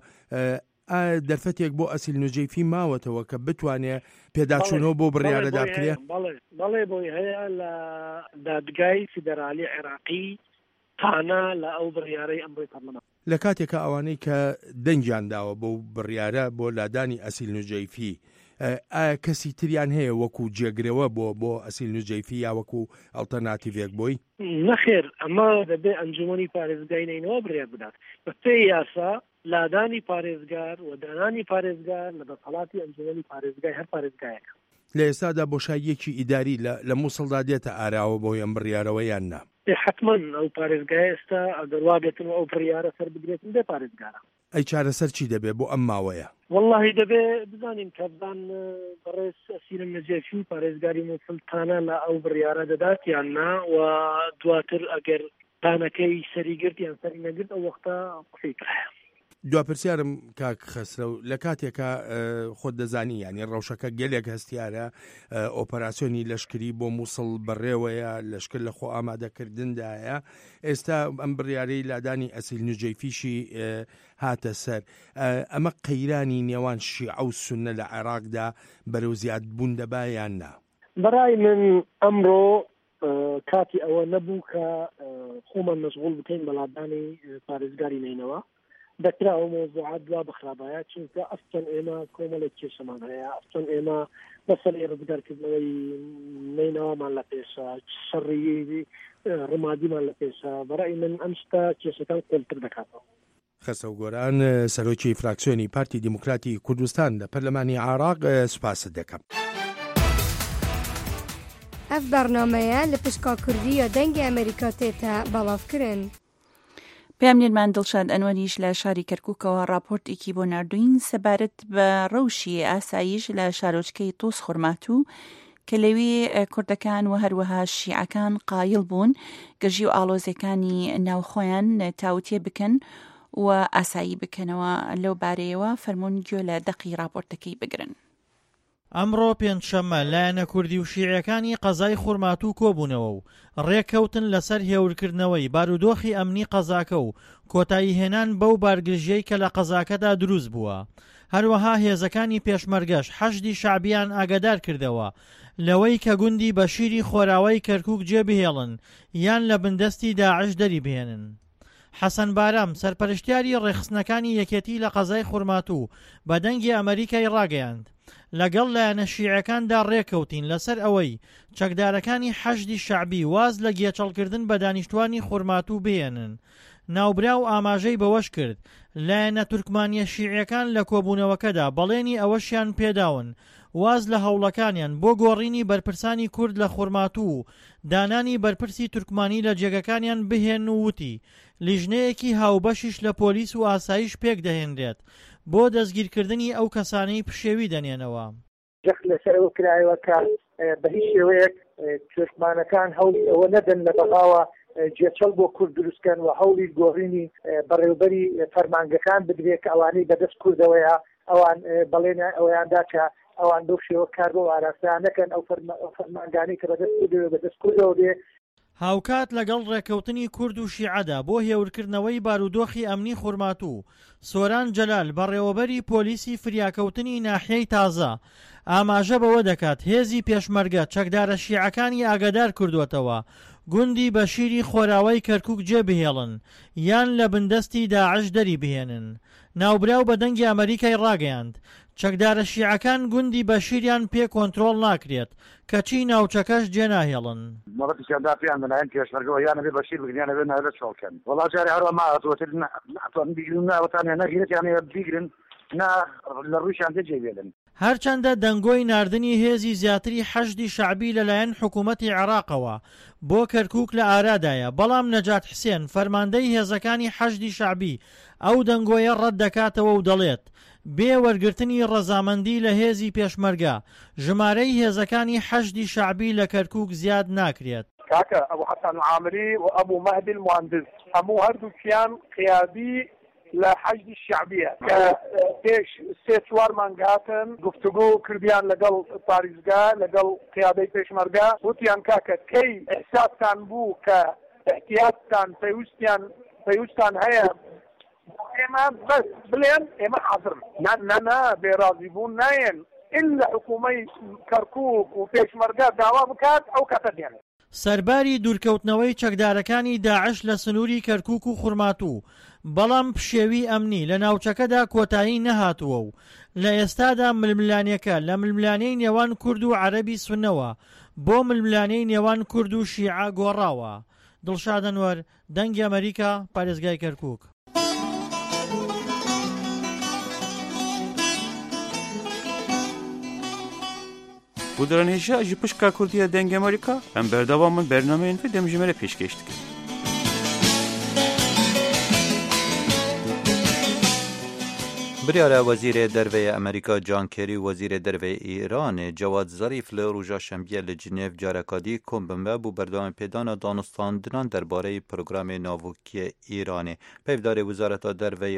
Speaker 8: ئایا دەرفەتێک بۆ ئەسیل نجەیفی ماوەتەوە کە بتوانێت پێداچوونەوە بۆ بڕیارەدا بکرێ؟
Speaker 9: بەڵێ بۆی هەیە لە دادگای فیدرالی عێراقی تانا لە ئەو بڕیارەی ئەمڕۆی پەرلەمان.
Speaker 8: لە کاتێکە ئەوانەی کە دەنگیان داوە بۆ بڕیارە بۆ لادانی ئەسیل نجەیفی، ئایا کەسی تریان هەیە وەکو جێگرەوە بۆ بۆ ئەسیل نجەیفی یا وەکو ئەڵتەرناتیڤێک بۆی؟
Speaker 9: نەخێر، ئەمە دەبێ ئەنجومەنی پارێزگای نینەوە بڕیار بدات. بە پێی یاسا لادانی پارێزگار و دانانی پارێزگار لە دەسەڵاتی ئەنجومەنی پارێزگای هەر پارێزگایەکە.
Speaker 8: لە ئێستادا بۆشاییەکی ئیداری لە مووسڵدا دێتە ئاراوە بۆ ئەم بڕیارەوە یان نا؟
Speaker 9: حتمما ئەو پارێزگای ئێستا ئەگەر وا بێتن ئەو بڕیارە سەر بگرێتن بێ پارێزگارە.
Speaker 8: ئەی چارەسەر چی دەبێ بۆ ئەم ماوەیە؟
Speaker 9: واللهی دەبێ بزانین کە بزان بەڕێز ئەسیل نەجێفی پارێزگاری مووسڵ تانە لە ئەو بڕیارە دەدات یان نا، و دواتر ئەگەر تانەکەی سەریگرت یان سەری نەگرت ئەو وەختە قسەی کرایە.
Speaker 8: دوپرسیارم کاک خسرە و لە کاتێکە خۆت دەزانی ینی ڕەوشەکە گەلێک هەستیارە ئۆپەراسیۆنی لەشکری بۆ مووسڵ بەڕێوەیە لەشکر لە خۆ ئامادەکردندایە ئێستا ئەم بڕیارەی لادانی ئەسیل نوجەیفیشی هاتە سەر ئەمە قەیرانی نێوان شیعە و سونە لە عێراقدا بەرەو زیاد بوون دەبا یان نا؟
Speaker 9: بەڕای من ئەمڕۆ کاتی ئەوە نەبوو کە خۆمان مەشغوڵ بکەین بەڵادانی پارێزگاری نینەوە دەکرا ئەو مۆزوعات دوا بەخرابایە چونکە ئەستن ئێمە کۆمەڵێک کێشەمان هەیە ئەستن ئێمە بەسەر ئێرە بگەرکردنەوەی نینەوەمان لە پێشە شەڕی ڕمادیمان لە پێشە بەڕای من ئەم شتە کێشەکان کۆلتر دەکاتەوە.
Speaker 8: خەسەو گۆران سەرۆکی فراکسیۆنی پارتی دیموکراتی کوردستان لە پەرلەمانی عێراق سوپاست دەکەم.
Speaker 10: ئەف بەرنامەیە لە پشکا کوردی یا دەنگی ئەمریکا تێتە بەڵاوکردن.
Speaker 2: پێمنێرمان دڵشاد ئەنوەریش لە شاری کەرکووکەوە راپۆرتێکی بۆ نردوین سەبارەت بە ڕەوشی ئاسایش لە شارۆچکەی تۆس خورماتوو کە لەوێ کوردەکان و هەروەها شیعەکان قایل بوون گەژی و ئاڵۆزەکانی ناوخۆیان تاوتێ بکەن و ئاسایی بکەنەوە لەو بارەیەوە فەرموون گوێ لە دەقی راپۆرتەکەی بگرن.
Speaker 11: ئەمڕۆ پێنجشەممە لایەنە کوردی و شیعەکانی قەزای خورماتوو کۆبوونەوە و ڕێککەوتن لەسەر هێورکردنەوەی بارودۆخی ئەمنی قەزاکە و کۆتایی هێنان بەو بارگرژەی کە لە قەزاکەدا دروست بووە. هەروەها هێزەکانی پێشمەرگەش حەشدی شعبیان ئاگادار کردەوە لەوەی کە گوندی بەشیری خۆراوای کەرکووک جێبهێڵن یان لە بندەستی داعش دەری بهێنن. حەسەن بارام سەرپەرشتیاری ڕێخستنەکانی یەکێتی لە قەزای خورماتوو بە دەنگی ئەمریکای ڕاگەیاند لەگەڵ لایەنە شیعەکاندا ڕێکەوتین لەسەر ئەوەی چەکدارەکانی حەشدی شعبی واز لە گێچەڵکردن بە دانیشتوانی خورماتوو بێنن. ناوبرا و ئاماژەی بەوەش کرد لایەنە تورکمانیە شیعەکان لە کۆبوونەوەکەدا بەڵێنی ئەوەشیان پێداون واز لە هەوڵەکانیان بۆ گۆڕینی بەرپرسانی کورد لە خورماتوو و دانانی بەرپرسی تورکمانی لە جێگەکانیان بهێن و وتی لیژنەیەکی هاوبەشیش لە پۆلیس و ئاسایش پێک دەهێنرێت بۆ دەستگیرکردنی ئەو کەسانەی پشێوی دەنێنەوە.
Speaker 12: جەخ لەسەرەوە کرایەوە کە بە هیچ شێوەیەک تورکمانەکان هەوڵی ئەوە نەدەن لە بەغاوە جێچەڵ بۆ کورد دروستکەن و هەوڵی گۆڕینی بەڕێوبەری فەرمانگەکان بدرێت کە ئەوانەی بەدەست کوردەوەیە ئەوان بەڵێنە ئەوەیاندا کە ئەوان بەو شێوە کار بۆ ئاراستە نەکەن ئەو فەرمانگانی کە بەدەست کوردەوە بەدەست کوردەوە بێ.
Speaker 11: هاوکات لەگەڵ ڕێکەوتنی کورد و شیعەدا بۆ هێورکردنەوەی بارودۆخی ئەمنی خورماتوو سۆران جەلال بەڕێوەبەری پۆلیسی فریاکەوتنی ناحیەی تازە ئاماژە بەوە دەکات هێزی پێشمەرگە چەکدارە شیعەکانی ئاگادار کردوێتەوە گوندی بەشیری خۆراوای کەرکووک جێبهێڵن یان لە بندەستی داعش دەری بهێنن. ناوبراو بە دەنگی ئەمریکای ڕاگەیاند چەکدارە شیعەکان گوندی بەشیریان پێ کۆنتڕۆڵ ناکرێت کەچی ناوچەکەش جێناهێڵن.
Speaker 13: مەڵەتیشاندا پێیان دەنایەن پێشمەرگەوە یانە بێ بەشیر بگرێنە بێ نایە چۆڵکەن وەڵا جارێ هەروە ماوەتوەتر ناتوانن بیگرن ناوەتانیان نەگیرێت یانەیە بیگرن نا لە ڕوویشان تێجێبێنن.
Speaker 11: هەرچەندە دەنگۆی ناردنی هێزی زیاتری حەشدی شعبی لەلایەن حکوومەتی عێراقەوە بۆ کەرکووک لە ئارادایە بەڵام نەجات حسێن فەرماندەی هێزەکانی حەشدی شعبی ئەو دەنگۆیە ڕەت دەکاتەوە و دەڵێت بێ وەرگرتنی ڕەزامەندی لە هێزی پێشمەرگە ژمارەی هێزەکانی حەشدی شعبی لە کەرکووک زیاد ناکرێت.
Speaker 14: کاکە ئەبوو حەسەن عامری و ئەبوو مەهدی المهندس هەموو هەردووکیان قیادی لە حەشدی شعبیە کە پێش سێ چوار مانگ هاتن گفتوگۆ کردیان لەگەڵ پارێزگا لەگەڵ قیادەی پێشمەرگە وتیان کاکە کەی ئەحساستان بوو کە احتیاجتان پێویستیان پێویستان هەیە ئێمە بەس بڵێن ئێمە حەزر نەنا بێرازی بوون نایەن ئللا حکوومەی کەرکووک و پێشمەرگە داوا بکات ئەو کاتە دێن.
Speaker 11: سەرباری دوورکەوتنەوەی چەکدارەکانی داعش لە سنووری کەرکووک و خورماتوو بەڵام پشێوی ئەمنی لە ناوچەکەدا کۆتایی نەهاتووە و لە ئێستادا ململانیەکە لە ململانەی نێوان کورد و عەرەبی سونەوە بۆ ململانەی نێوان کورد و شیعە گۆڕاوە. دڵشاد ئەنوەر دەنگی ئەمریکا پارێزگای کەرکووک.
Speaker 1: Bu dönemde ji pişka Kurdiya denge Amerika em berdavamın bernameyên ve demjimere pêşkêş dikin. بریاره وزیر دروی امریکا جان کری وزیر دروی ایران جواد ظریف لروجا شنبه لجنیو جارکادی کمبنبه بو بردام پیدان دانستاندنان درباره پروگرام ناوکی ایران پیودار وزارت دروی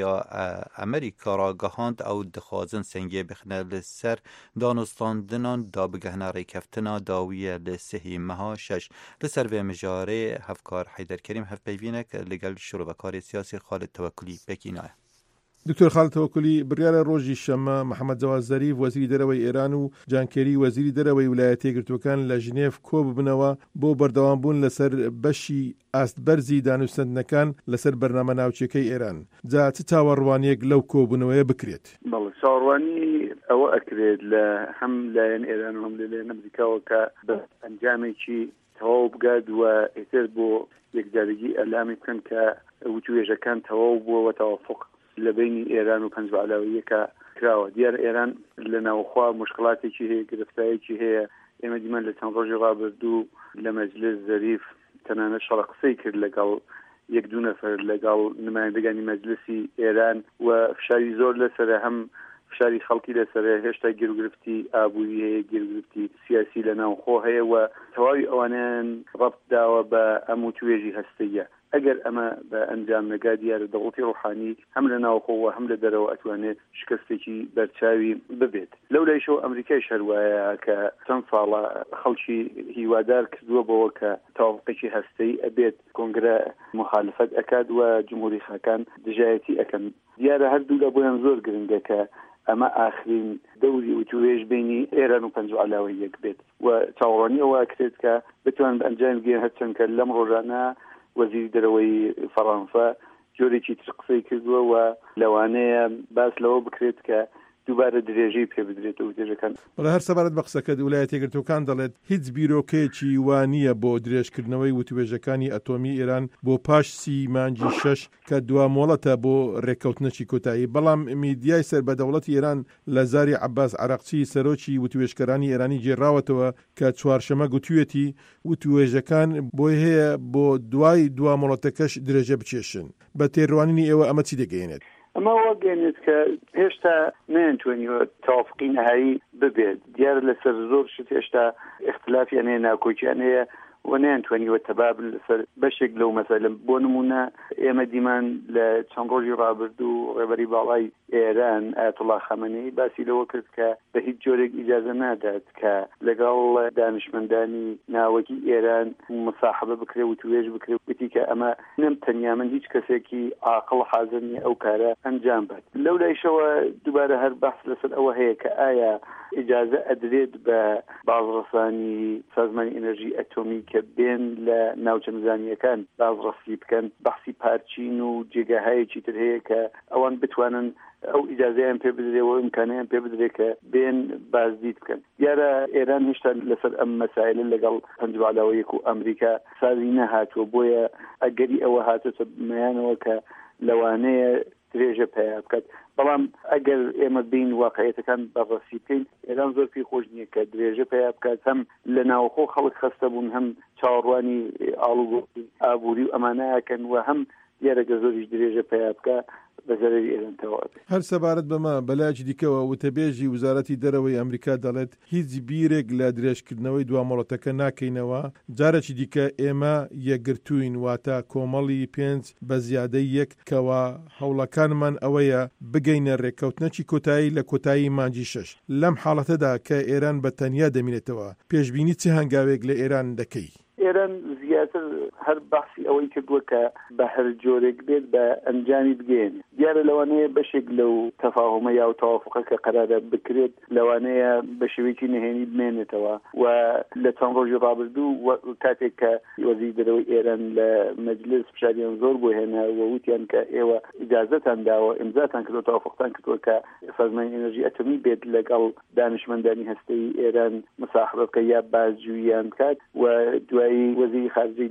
Speaker 1: امریکا را گهاند او دخوازن سنگی بخنه لسر دانستاندنان دا بگهنه ریکفتنا داویه لسهی مها شش لسر و مجاره هفکار حیدر کریم هف پیوینک لگل شروع بکار سیاسی خالد توکلی بکینای.
Speaker 8: دکتۆر خاڵ تەوەکولی بڕیارە ڕۆژی شەممە محەممەد جەواد زەریف وەزیری دەرەوەی ئێران و جانکێری وەزیری دەرەوەی ویلایەتە یەکگرتووەکان لە ژنێف کۆ ببنەوە بۆ بەردەوامبوون لەسەر بەشی ئاستبەرزی دانوستاندنەکان لەسەر بەرنامە ناوچەکەی ئێران. جا چ چاوەڕوانیەک لەو کۆبوونەوەیە بکرێت؟
Speaker 15: بەڵێ چاوەڕوانی ئەوە ئەکرێت لە هەم لایەن ئێران و هەم لەلایەن ئەمریکاوە کە بە ئەنجامێکی تەواو بگات و ئێتر بۆ یەکجارگی ئەلامی بکەن کە وتوێژەکان تەواو بووەوە تەوافق لە بینی ئێران و پەنج علاویەکە کراوە. دیار ئێران لە ناوخوا مشکلاتێکی هەیە، گرفتایەکی هەیە. ئێمە دیمەن لە چەند ڕۆژی ڕابردوو لە مەجلس زەریف تەنانەت شەڕە قسەی کرد لەگەڵ یەک دوو نەفەر لەگەڵ نمایندەگانی مەجلسی ئێران و فشاری زۆر لەسەرە، هەم فشاری خەڵکی لەسەرە، هێشتا گیرگرفتی ئابووری هەیە، گیرگرفتی سیاسی لە ناوخۆ هەیە و تەواوی ئەوانیان ڕەبط داوە بە ئەم توێژی هەستەیە. ئەگەر ئەمە بە ئەنجام نەگا دیارە دەوڵەتی ڕوحانی هەم لە ناوخۆوە هەم لە دەرەوە ئەتوانێت شکستێکی بەرچاوی ببێت. لەو لایشەوە ئەمریکای شەروایە کە چەند ساڵە خەڵکی هیوادار کردووە بەوە کە تەوافقێکی هەستەی ئەبێت کۆنگرە مخالفەت ئەکات و جمهوری خاکان دژایەتی ئەکەن. دیارە هەردوو لە بۆیان زۆر گرنگە کە ئەمە ئاخرین دەوری وتوێژ بینی ئێران و پەنج علاوەی یەک بێت و چاوەڕوانی ئەوە ئەکرێت کە بتوان بە ئەنجام بگێن هەرچەند کە لەم ڕۆژانە وەزیری دەرەوەی فەڕەنسا جۆرێکی تر قسەی کردووە و لەوانەیە باس لەوە بکرێت کە دووبارە درێژەی پێ بدرێت و درێژەکان.
Speaker 8: بەڵێ هەر سەبارەت بە قسەکەت ویلایەتە یەکگرتووەکان دەڵێت هیچ بیرۆکەیەکی وانییە بۆ درێژکردنەوەی وتوێژەکانی ئەتۆمی ئێران بۆ پاش سی مانجی شەش کە دوامۆڵەتە بۆ ڕێککەوتنەی کۆتایی. بەڵام میدیای سەر بە دەوڵەتی ئێران لە زاری عەباس عەراقچی سەرۆکی وتوێژکەرانی ئێرانی جێراوەتەوە کە چوارشەمە گوتوویەتی وتوێژەکان بۆی هەیە بۆ دوای دوامۆڵەتەکەش درێژە بچێشن. بە تێڕوانینی ئێوە ئەمە چی دەگەیەنێت؟
Speaker 15: ئەمە وەگەێنێت کە هێشتا نەیانتوانیوە تەوافقی نەهایی ببێت. دیارە لەسەر زۆر شت هێشتا اختلافیان هەیە، ناکۆچیان هەیە و نەیانتوانیوە تەبابن لەسەر بەشێک لەو مەسەلە. بۆ نمونە ئێمە دیمان لە چەند ڕۆژی ڕابردوو ڕێبەری باڵای ئێران ئایەتوڵا خەمەنەی باسی لەوە کرد کە بە هیچ جۆرێک ئیجازە نادات کە لەگەڵ دانشمەندانی ناوەکی ئێران مصاحبە بکرێ و توێژ بکرێ. وتی کە ئەمە نەم تەنیا من هیچ کەسێکی عاقڵ حاضر نییە ئەو کارە ئەنجام بێت. لەو لایشەوە دووبارە هەر بەحث لەسەر ئەوە هەیە کە ئایا ئیجازە ئەدرێت بە بازرسانی سازمانی ئێنەرژی ئەتۆمی کە بێن لە ناوچە نزانیەکان بازرسی بکەن، بەحسی پارچین و جێگەهایەکی تر هەیە کە ئەوان بتوانن ئەو ئیجازەیان پێ بدرێت و ئیمکانیان پێ بدرێت کە بێن بازدید بکەن. دیارە ئێران هێشتا لەسەر ئەم مەسائلە لەگەڵ پەنج علاوەیەک و ئەمریکا سازی نەهاتووە، بۆیە ئەگەری ئەوە هاتوۆتە بمەیانەوە کە لەوانەیە درێژە پێیا بکات. بەڵام ئەگەر ئێمە بین واقعیەتەکان بەڕاستی بکەین، ئێران زۆر پێی خۆش نییە کە درێژە پێیا بکات. هەم لە ناوخۆ خەڵک خەستە بوون، هەم چاوەڕوانی ئاڵوگۆڕی ئابووری و ئەمانەیەکەن و هەم دیارەگە زۆریش درێژە پێیا بکە بەزەرەوی ئێرانتەوە.
Speaker 8: هەر سەبارەت بەمە بەلایەکی دیکەوە وتەبێژی وزارەتی دەرەوەی ئەمریکا دەڵێت هیچ بیرێک لە درێژکردنەوەی دوامۆڵەتەکە ناکەینەوە. جارێکی دیکە ئێمە یەکگرتووین، واتە کۆمەڵی پێنج بە زیادەی یەک کەوا هەوڵەکانمان ئەوەیە بگەینە ڕێککەوتنەکی کۆتایی لە کۆتایی مانجی شەش. لەم حاڵەتەدا کە ئێران بە تەنیا دەمینێتەوە پێشبینی چه هەنگاوێک لە ئێران دەکەی؟
Speaker 15: ئێران زیاتر هەر بەحسی ئەوەی کردووە کە بە هەر جۆرێک بێت بە ئەنجامی بگەین. دیارە لەوانەیە بەشێک لەو تەفاهمە یا و تەوافقە کە قەرارە بکرێت لەوانەیە بە شێوەیەکی نهێنی بمێنێتەوە و لە چەند ڕۆژی ڕابردوو کاتێک کە وەزیری دەرەوەی ئێران لە مەجلس فشاریان زۆر بۆ هێنا و وتیان کە ئێوە ئیجازەتان داوە، ئیمزاتان کردووە، تەوافقتان کردووە کە سازمانی ئێنەرژی ئەتۆمی بێت لەگەڵ دانشمەندانی هەستەی ئێران مصاحبە بکە یا بازجوییان بکات و دوای وەزیری خارجی دەرەوەی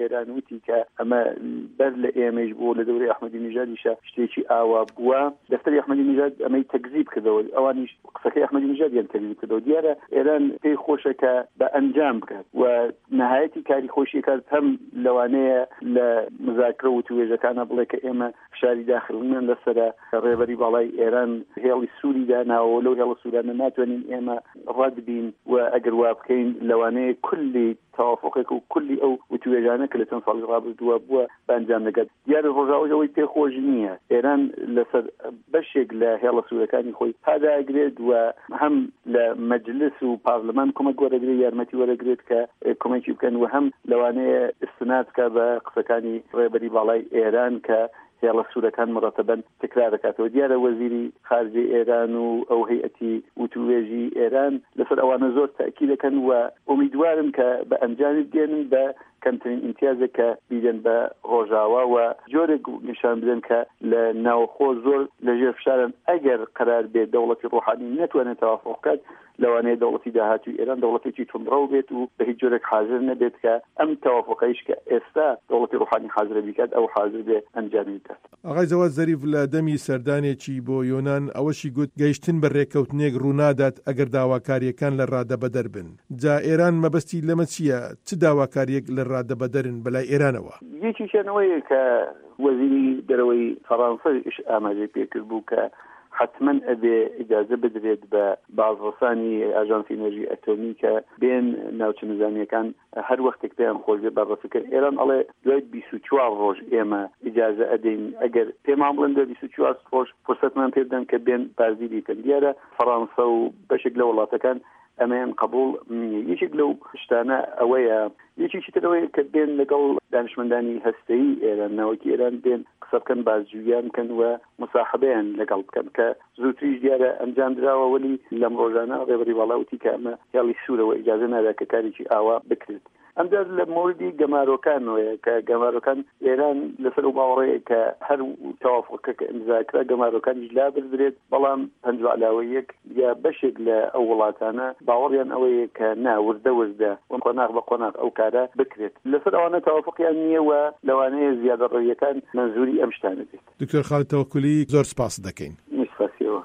Speaker 15: ئێران وتی کە ئەمە بەر لە ئێمەش بوو لە دەورەی ئەحمەدی نیژادیشە شتێکی ئاوا بووە دەفتەری ئەحمەدی نیژاد ئەمەی تەکذیب کردەوە ئەوانیش قسەکەی ئەحمەدی نیژادیان تەکذیب کردەوە دیارە ئێران پێی خۆشە کە بە ئەنجام بکات و نهایەتی کاری خۆشی کات هەم لەوانەیە لە مذاکرە و توێژەکانە بڵێ کە ئێمە فشاری داخلیمان لەسرە ڕێبەری باڵای ئێران هێڵی سووریدا ناوە لەو هێڵە سوورانە ناتوانین ئێمە ڕەت بین و ئەگەر وا بکەین لەوانەیە کولی تەوافقێک و کولی ئەو وتوێژانە کە لە چەند ساڵی ڕابردووە بووە بەنجام دەگات دیارە ڕۆژاوەی پێخۆش نییە ئێران لەسەر بەشێک لە هێڵە سوورەکانی خۆی پاداگرێت و هەم لە مەجلس و پارلەمان کۆمەک وەرەگرێت یارمەتی وەرەگرێت کە کۆمەکی بکەن و هەم لەوانەیە استناد کە بە قسەکانی ڕێبەری باڵای ئێران کە هێڵە سوورەکان مرەتەبەن تکرار دەکاتەوە دیارە وەزیری خارجی ئێران و ئەو هەیئەتی وتوێژی ئێران لەسەر ئەوانە زۆر تاکید دەکەن و ئومیدوارم کە بە ئەنجامی بگێنن بە کەمترین ئیمتیازێک کە بیدەن بە ڕۆژاوا و جۆرێک نیشان بدەن کە لە ناوخۆ زۆر لەژێر فشارن ئەگەر قرار بێت دەوڵەتی ڕۆحانی نەتوانێت تەوافق بکات لەوانەیە دەوڵەتی داهاتوی ئێران دەوڵەتێکی تونڕەو بێت و بە هیچ جۆرێک حاضر نەبێت کە ئەم تەوافقیش کە ئێستا دەوڵەتی ڕۆحانی حاضر بیکات ئەو حاضر بێ ئەنجامی بکات.
Speaker 8: ئاغای جەواد زەریف لە دەمی سەردانێکی بۆ یۆنان ئەوەشی گوت گەیشتن بە ڕێکەوتنێک ڕوونادات ئەگەر داواکاریەکان لە ڕادەبەدەر بن. جا ئێران مەبەستی لەمە چییە؟ چ داواکاریەک لە ڕادەبەدەرن بەلای ئێرانەوە؟
Speaker 15: یەکیشانەوەیە کە وەزیری دەرەوەی فەڕەنسەش ئاماژەی پێکرد بوو کە حتما ئەبێ ئیجازە بدرێت بە بازرسانی ئاژانسی ئێنەرژی ئەتۆمی کە بێن ناوچە نظامیەکان هەر وەختێک پێیان خۆش بێ بەڕێوەبردن ئێران ئەڵێ دوای بیست و چوار ڕۆژ ئێمە ئیجازە ئەدەین ئەگەر پێمان بڵێن دوای بیست و چوار ڕۆژ فرسەتمان پێ بدەن کە بێن بازیری بکەن دیارە فەڕەنسە و بەشێک لە وڵاتەکان ئەمەیان قبول یەکێک لەو شتانە ئەوەیە یەکێکی ترەوەی کە بێن لەگەڵ دانشمەندانی هەستەیی ئێران ناوەکی ئێران بێن قسە بکەن بازجویان بکەن و مساحبەیان لەگەڵ بکەن کە زووتریش دیارە ئەنجام درراوە وەلی لەم ڕۆژانە ڕێبەری باڵاوتی کە ئەمە هێڵی سوورەوە ئیجازە نادا کە کارێکی ئاوا بکرێت. ئەمدا لە موردی گەمارۆکانەوەیە کە گەمارۆکان ئێران لەسەر و باوەڕەیە کە هەر تەوافقەکە کە ئیمزاکرا گەمارۆکانیش لا بردرێت بەڵام پەنج علاوە یەک یا بەشێک لە ئەو وڵاتانە باوەڕیان ئەوەیە کە ناوردە وردە و قۆناغ بە قۆناغ ئەو کارە بکرێت لەسەر ئەوانە تەوافقیان نییە و لەوانەیە زیادە ڕێیەکان منزوری ئەم شتانە بێت.
Speaker 8: دکتۆر خالد تەوەکولی زۆر سپاس دەکەین.
Speaker 15: میسپاسیەوە.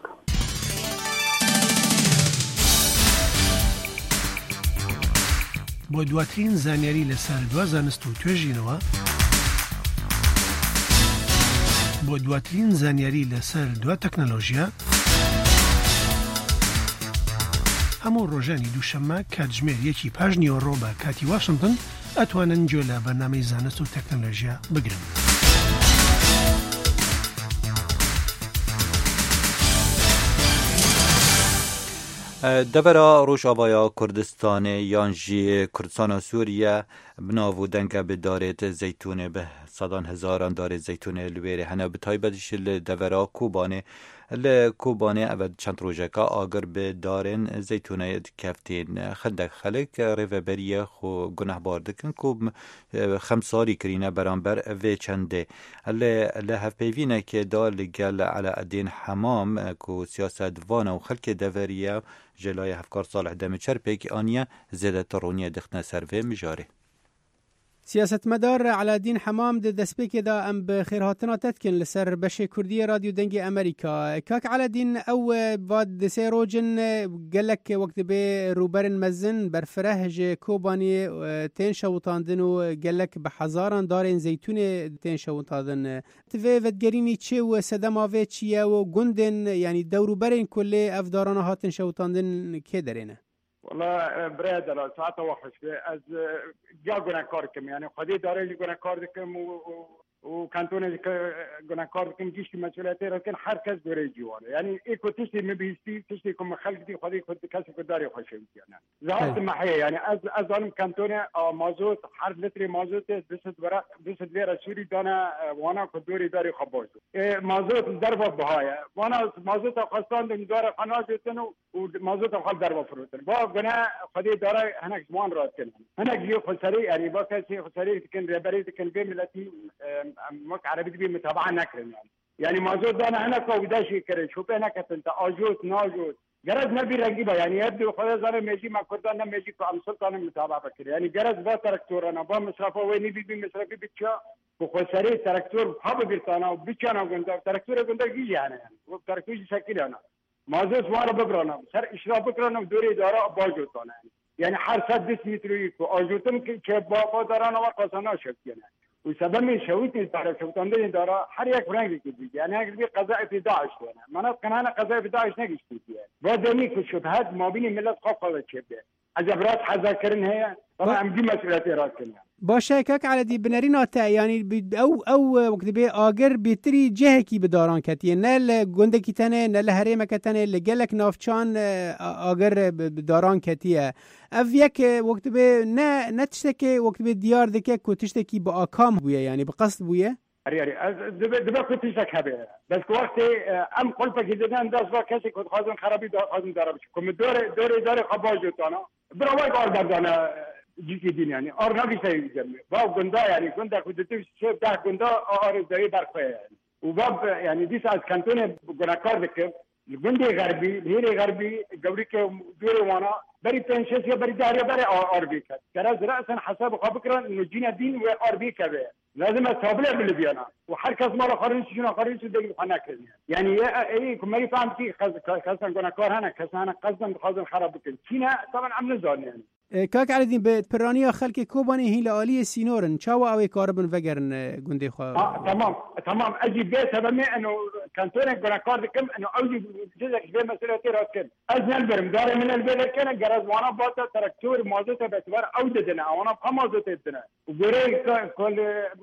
Speaker 16: بۆ دواترین زانیاری لەسەر دوا زانست و توێژینەوە بۆ دواترین زانیاری لەسەر دوا تەکنەلۆژیا هەموو ڕۆژانی دووشەممە کاتژمێر یەکی پاش نیوەڕۆ بە کاتی واشنگتن ئەتوانن گوێ لە بەرنامەی زانست و تەکنەلۆژیا بگرن.
Speaker 1: دەبەرە ڕۆژاوای کوردستانê yan jî Kurdistana Sûriye binav û denga bi darê zeytûnê bi sedan hezaran darê zeytûnê li wêrê hene bi taybet jî li devera Kobanê li Kobanê ev çend rojeka agir bi darên zeytûnê keftên xindek xelek rêveberiye xwe gunehbar dikin ku xemsalî kirîne beramber vê çendê li hevpeyvînekê da li gel Alaeddin Hemam ku siyasetvana û xelkê deveriye جلای هفکار صالح دمیچر پیک آنیا زیاده ترونیه دختنه سروه مجاره.
Speaker 17: سیاستمدار علادین حمام ده دسپیک دا ام بخیرهاتنا تتکن لسر بشه کردی رادیو دنگی امریکا. کاک علادین او واد سه روجن گلک وقت به روبرن مزن برفره جه کوبانی تین شوطاندن و گلک به هزاران دارین زیتون تین شوطاندن. توی ودگرینی چه و صدماوه چیه و گندن یعنی دوروبرن کلی افداران هاتن شوطاندن که درینه؟
Speaker 18: والله برادر لا ساعات وحش از جا گناهکار کم یعنی خودی داره گناهکار کم و و کانتون گناهکار کم جیش مسئولیت را کن هر کس دوره جوانه یعنی ایکو تشتی مبیستی تشتی کم خلق دی خودی خود کسی خود داری خوشه میکنه زهات محیه یعنی از از آن کانتون مازوت هر لیتر مازوت دوست ورق دوست ویرا سوری دانه وانا خود دوری داری خباز مازوت ضربه بهایه وانا مازوت خواستان دم داره خناجتن و مازوت خال ضربه فروتن با گناه خودی داره هناك زمان رات کنه هناك یه خسری یعنی با کسی خسری کن ربری کن به ملتی مك عربي تبي متابعة نكرن يعني يعني موضوع ده أنا هنا كوداشي كره شو بينا كتنت أجوت ناجوت جرز نبي رقيبه يعني يبدو خلاص انا ماشي مع كردان ماشي مع سلطان متابعه بكر يعني جرز با تراكتور انا با مصرفه وين بي بي مصرفي بتشا وخسري تراكتور حب بيرتانا وبيشانا غندا تراكتور غندا يجي يعني تراكتور شكل انا مازوت وارا بكرنا سر اشراف بكرنا دوري اداره باجوتانا يعني حر سدس متري اجوتم كي با دارانا وقصنا شك يعني وسبب من شويتي داره شوتان دي داره هر یک فرنگ كده يعني هيك قضاء في داعش يعني مناطق انا قضاء في داعش نجي يعني بدني كشبهات ما بين ملت قفله شبه عجبرات حذاكرن هي طبعا دي مسؤوليتي راكن
Speaker 17: باشه کاک علی بنرین تا یعنی او او وقت به آگر بیتری جه کی بداران کتی نه گنده کی تنه نه لهره مکتنه لگلک نافچان آگر بداران کتیه اف یک وقت به نه نتشتکی وقت به دیار دکه کو تشتکی با آکام بویه یعنی به قصد بویه
Speaker 18: اري اري دبا كنت تشك هذا بس وقت ام قلت كده انداز كاسي كنت خازن خرابي خازن داربش كم دور دور دور خباجت انا برواي قال بدنا جيكي دين يعني اور نبي شيء جنبي باب غندا يعني غندا كنت تشوف ده غندا اور زي برفه يعني وباب يعني دي ساعه كانتون غناكار دك الغندي غربي الهيري غربي غوريك دوري وانا بري بنشيس يا بري داري بري اور بي كذا كراز راسا حسب خبكره انه جينا دين وار بي كذا لازم استقبله بالليبيانا وحركه مره خارج شنو خارج دي خنا كذا يعني اي كما يفهم في خاصه غناكار هنا كسانا قصدا خازن خراب بكن كينا طبعا عم نزون يعني
Speaker 17: کاک علی به پرانیا خلک کوبانی هیل عالی سینورن چاو اوی کاربن وگرن گوندی خو
Speaker 18: اه تمام تمام اجي بيت بما انه كانتون غناكار كم انه اوجي جزء كبير مساله راسكن ازن البرم دار من البلد كان جرز وانا باتا تراكتور موزته باعتبار اوددنا وانا فمازته دنا وغير كل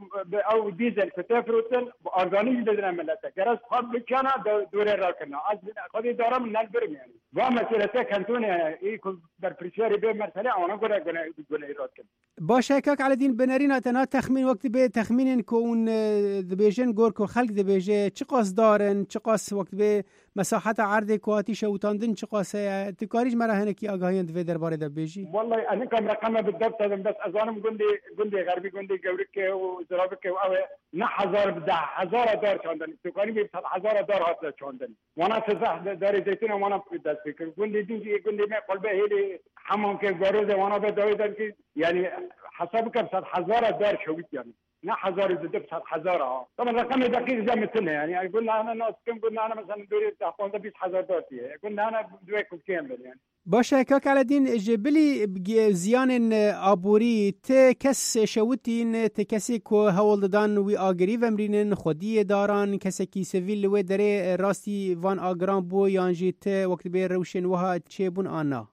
Speaker 18: او ديزل كتفروتن اورجانيز بدنا ملته جرز خد كان دور راكنا خدي دار من البرم يعني ومساله كانتون اي كل برفرشاري بمرسله انا گره گره گره ایراد کن
Speaker 17: باشه کاک علیدین بنرین تنها تخمین وقت به تخمین کون دبیجن گور کو خلق دبیجه چه قاس دارن چه قاس وقت به مساحت عرض کواتی شوتاندن چه قاس تکاریج مرا هنه کی آگاهیند و درباره دبیجی
Speaker 18: والله انا كم رقمه بالضبط بس اظنم گندی گندی غربی گندی گورک و زرابک و او نه هزار بدا هزار دار چاندن تکاری به هزار دار هات چاندن وانا تزح دار زيتون وانا دست فکر گندی دی گندی ما قلبه هلی حمام که گاروز وانا به دویدن که يعني حسب كم صار حزارة دار شويت يعني نا حزارة زدت صار حزارة طبعا رقم دقيق زي مثلنا يعني قلنا أنا ناس كم قلنا أنا مثلا دوري تحطون ده بيس حزار دار فيها قلنا أنا دويكم كامل يعني
Speaker 17: باشه کاک علیدین جبلی زیان آبوری ت کس شوتین ت کسی کو هولدان و آگری و امرینن خودی داران کسی کی سویل و دره راستی وان آگران بو یانجی ت وقت به روشن وها چه بون آنا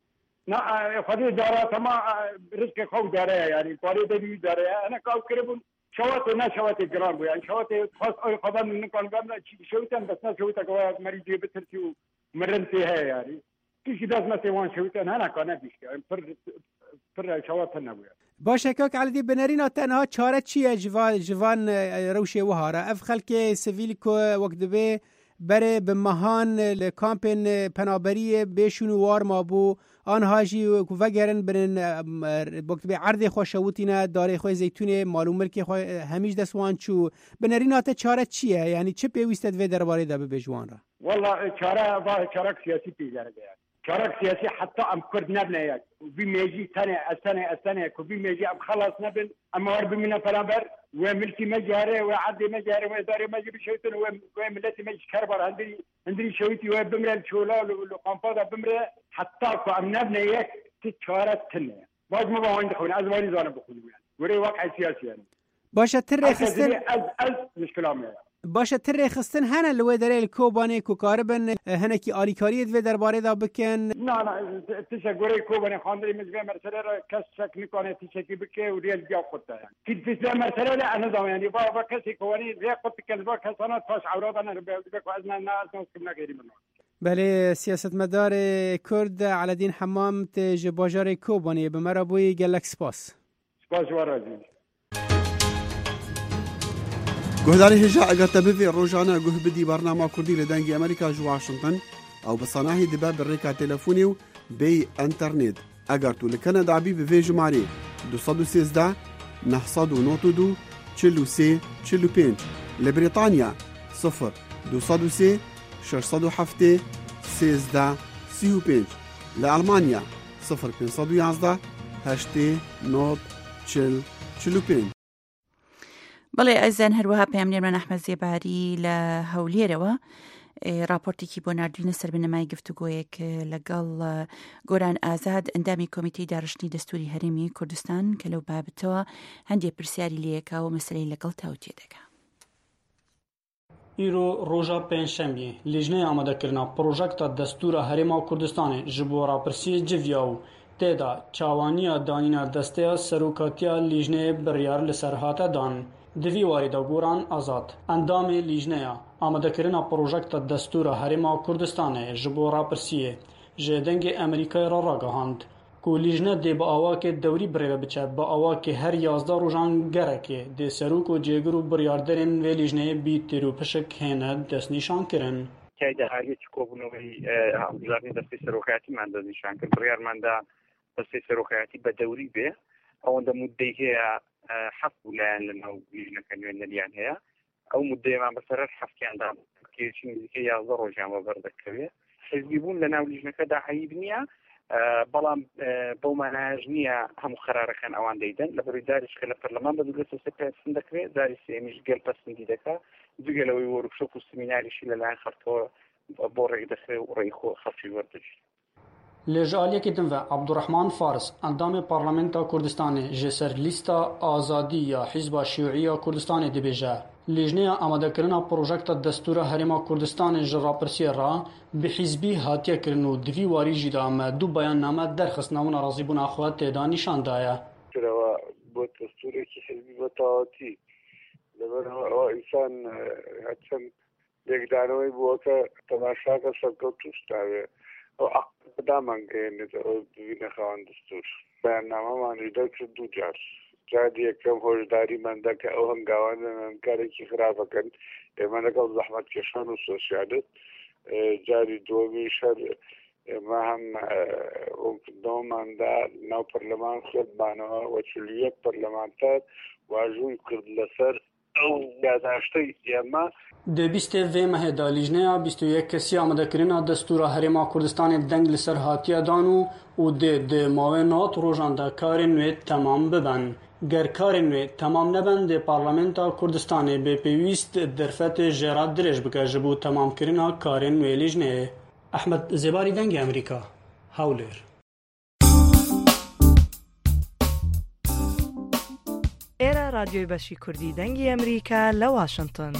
Speaker 18: نا خدي دارا تما رزق خو دارا يعني قاري دبي دارا انا كاو كربون شوات ونا شوات جرام بو يعني شوات خاص اي خبر من كان قبل شوتن بس نا شوت قوا مريض بترتي مرنتي هي يعني كيش داز ما تيوان شوتن انا كان بيش فر فر شوات نبو
Speaker 17: باشه کاک علی بنرین تنها چاره چیه جوان جوان روشه وهاره اف خلک سیویل کو وقت به بره به مهان لکامپن پنابری بهشون وار ما بو آنها جی وگرن برن وقت به عرض خوشوتینه داره خوی زیتونه معلوم ملک خوی همیش دستوان چو بنرینات چاره چیه یعنی چه پیوستد و درباره ده به جوان را
Speaker 18: والله چاره با چاره سیاسی پیجاره چاره سیاسی حتی ام کرد نبنه وبي ميجي ثاني السنه السنه كوبي ميجي ام خلاص نبن اما ورب من فلامبر وملكي مجاري وعدي مجاري واداري مجري شويتن وملتي مج كربر عندي عندي شويتي وبمرل شولا وقنفاضه بمره حتى كو ام نبنه تشاره تنه بعد ما بقى عندي خوين ازواني زانه بخوني يعني وري واقع سياسي يعني
Speaker 17: باشه تري خستن
Speaker 18: از از مشكله ما
Speaker 17: باشه تري خستن هنا لو دري الكوباني كوكاربن هنا كي اليكاري دو درباره دا بكن
Speaker 18: لا لا تشغوري كوباني خاندري مزبه مرسله كسك نكونه تشكي بكي وريال جا قطه يعني كي في مرسله انا دا يعني بابا كسي كوني زي قط كلبا كسانه تاش عورات انا بكو ازنا الناس كنا غيري منه
Speaker 17: بله سیاست مدار کرد علادین حمام تج باجار کوبانی به مرابوی گلک سپاس
Speaker 18: سپاس وراجی
Speaker 7: گهداری هجا اگر تبوی روزانه گه بدی برنامه کردی لدنگی امریکا جو واشنطن او بصناهی دباب الريكا تلفوني و بي انترنت اگر تو لکنه دعبی به وی جمعری دو صد و سیزده نه صد و نوت و دو چل و سه چل و پنج لبریطانیا صفر دو صد و سه شش صد و هفت سیزده سی و پێنج لە ئەڵمانیا صفر پێنسەد و یازدە هەشتێ نۆ چل چل و پێنج.
Speaker 2: بەڵێ ئەزان هەروەها پەیامنێرمان ئەحمەد زێباری لە هەولێرەوە راپۆرتێکی بۆ نردوینە سەر بنەمای گفتوگۆیەک لەگەڵ گۆران ئازاد ئەندامی کۆمیتەی داڕشتنی دەستوری هەرێمی کوردستان کە لەو بابەتەوە هەندێک پرسیاری لەیەکا و مەسلەی لەگەڵ تاوتێ دەکا.
Speaker 19: ئیرۆ ڕۆژە پێنجشەمبێ لیژنەی ئامادەکردنا پرۆژەکتە دەستورە هەرێما کوردستانی ji bo راپرسیê civiya û têda çawaniya danîna desteya serokatiya lījneyê biryar li ser hate dan. Di vî warî de goran azad endamê lījneya amadekirina projekta destûra Herêma Kurdistanê ji bo rapirsiyê ji dengê Amerîkayê re ragihand ku lījne dê bi awakê dewrî birêve biçe bi awakê her yazda rojan gerekê dê serok û cêgir û biryarderên vê lījneyê bî têrûpişek hêne destnîşan kirin.
Speaker 20: Kayda haliye çikovbûnەوەی هەڵبژاردننی دەستەی سەرۆکایەتیمان دەستنیشان کرد بڕیارماندا دەستەی سەرۆکایەتی بە دەوری بێ ئەوەندە مودەی هەیە حەفت لایەن لە ناو لیژنەکە نوێنەریان هەیە ئەو مودەیەمان بەسەر حەفتیاندا کێچی نزیکەی یازدە ڕۆژیان بەبەردەکەوێت حزبی بوون لە ناو لیژنەکەدا حەیب نییە بەڵام بەو مانایەش نییە هەموو خەرارەکان ئەوان دەیدەن لە بەرووی داریش کە لە پەرلەمان بە دوو سێ پەسەند دەکرێت داری سێمیش گەل پەسەندی دەکات جگەلەوەی وەرکشۆپ و سمیناریشی لەلایەن خەڵکەوە بۆ ڕێک دەخرێت و ڕێی خۆ خەڵکی وەردەگیرێت.
Speaker 19: لێژالێکی din ve Abdurrahman Fars endamê Parlamenta Kurdistanê ji ser lîsta Azadî ya Hîzba Şîûî ya Kurdistanê dibêje Lîjneya amadekirina projekta destûra Herêma Kurdistanê ji rapirsiyê re bi hîzbî hatiye kirin û di vî warî jî de me du beyanname derxistina wan razîbûna xwe têda nîşan daye.
Speaker 21: بۆ دەستورێکی حزبی بەتەواتی لەبەرەوە ئەوە ئینسان هەرچەند لێکدانەوەی بووە کە تەماشاکە سەرکەوت تووشتاوێ ئەو دامانگەێنێت ئەوە ببینە خاوەن دەستور بەیاننامەمانی دەرکرد دوو جار جار یەکەم هۆشداریماندا کە ئەو هەنگاوانە کارێکی خراپەکەن ئێمە لەگەڵ زەحمەت کێشان و سۆسیالت جاری دووەمی شەر ئێمە هەم ئۆکردنەوەماندا ناو پەرلەمان خوێتمانەوە وەچلیەک پەرلەمانتەر واژووی کرد لەسەر ئەو یاداشتەی ئێمە
Speaker 19: Di bîstê vê mehê da Lîjneya bîst û yek kesî amadekirina destûra Herêma Kurdistanê deng li ser hatiye dan û û dê di mavê nat rojan de karên wê temam bibin. Ger karên wê temam nebin dê Parlamenta Kurdistanê bêpêwîst derfetê jêra dirêj bike ji bo temamkirina karên wê Lîjneyê. Ehmed Zêbarî dengê Amerîka, Hewlêr.
Speaker 22: ئێرە رادیۆی بەشی کوردی دەنگی ئەمریکا لە واشنگتن.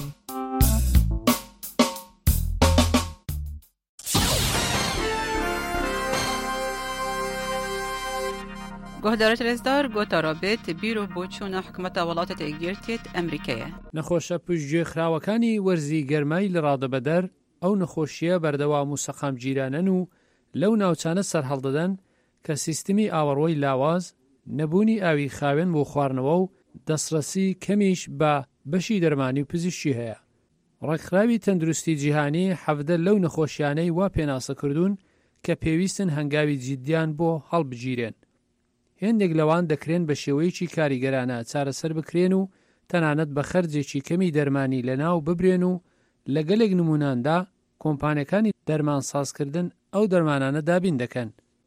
Speaker 2: گۆهدارە تەلەزدار گۆتا ڕابێت بیرۆ بۆ چوونە حکومەتە وڵاتە تێگیرتێت ئەمریکایە.
Speaker 23: نەخۆشە پشتگوێخراوەکانی وەرزی گەرمای لە ڕادەبەدەر ئەو نەخۆشیە بەردەوام و سەقام گیرانەن و لەو ناوچانە سەرهەڵدەدەن کە سیستمی ئاوەڕۆی لاواز نەبوونی ئاوی خاوێن بۆ خواردنەوە و دەستڕەسی کەمیش بە بەشی دەرمانی و پزیشکی هەیە. ڕێکخراوی تەندروستی جیهانی حەڤدە لەو نەخۆشیانەی وا پێناسە کردوون کە پێویستن هەنگاوی جیدیان بۆ هەڵبگیرێن. هێندێک لەوان دەکرێن بە شێوەیەکی کاریگەرانە چارەسەر بکرێن و تەنانەت بە خەرجێکی کەمی دەرمانی لەناو ببرێن و لە گەلێک نموناندا کۆمپانیەکانی دەرمان سازکردن ئەو دەرمانانە دابین دەکەن.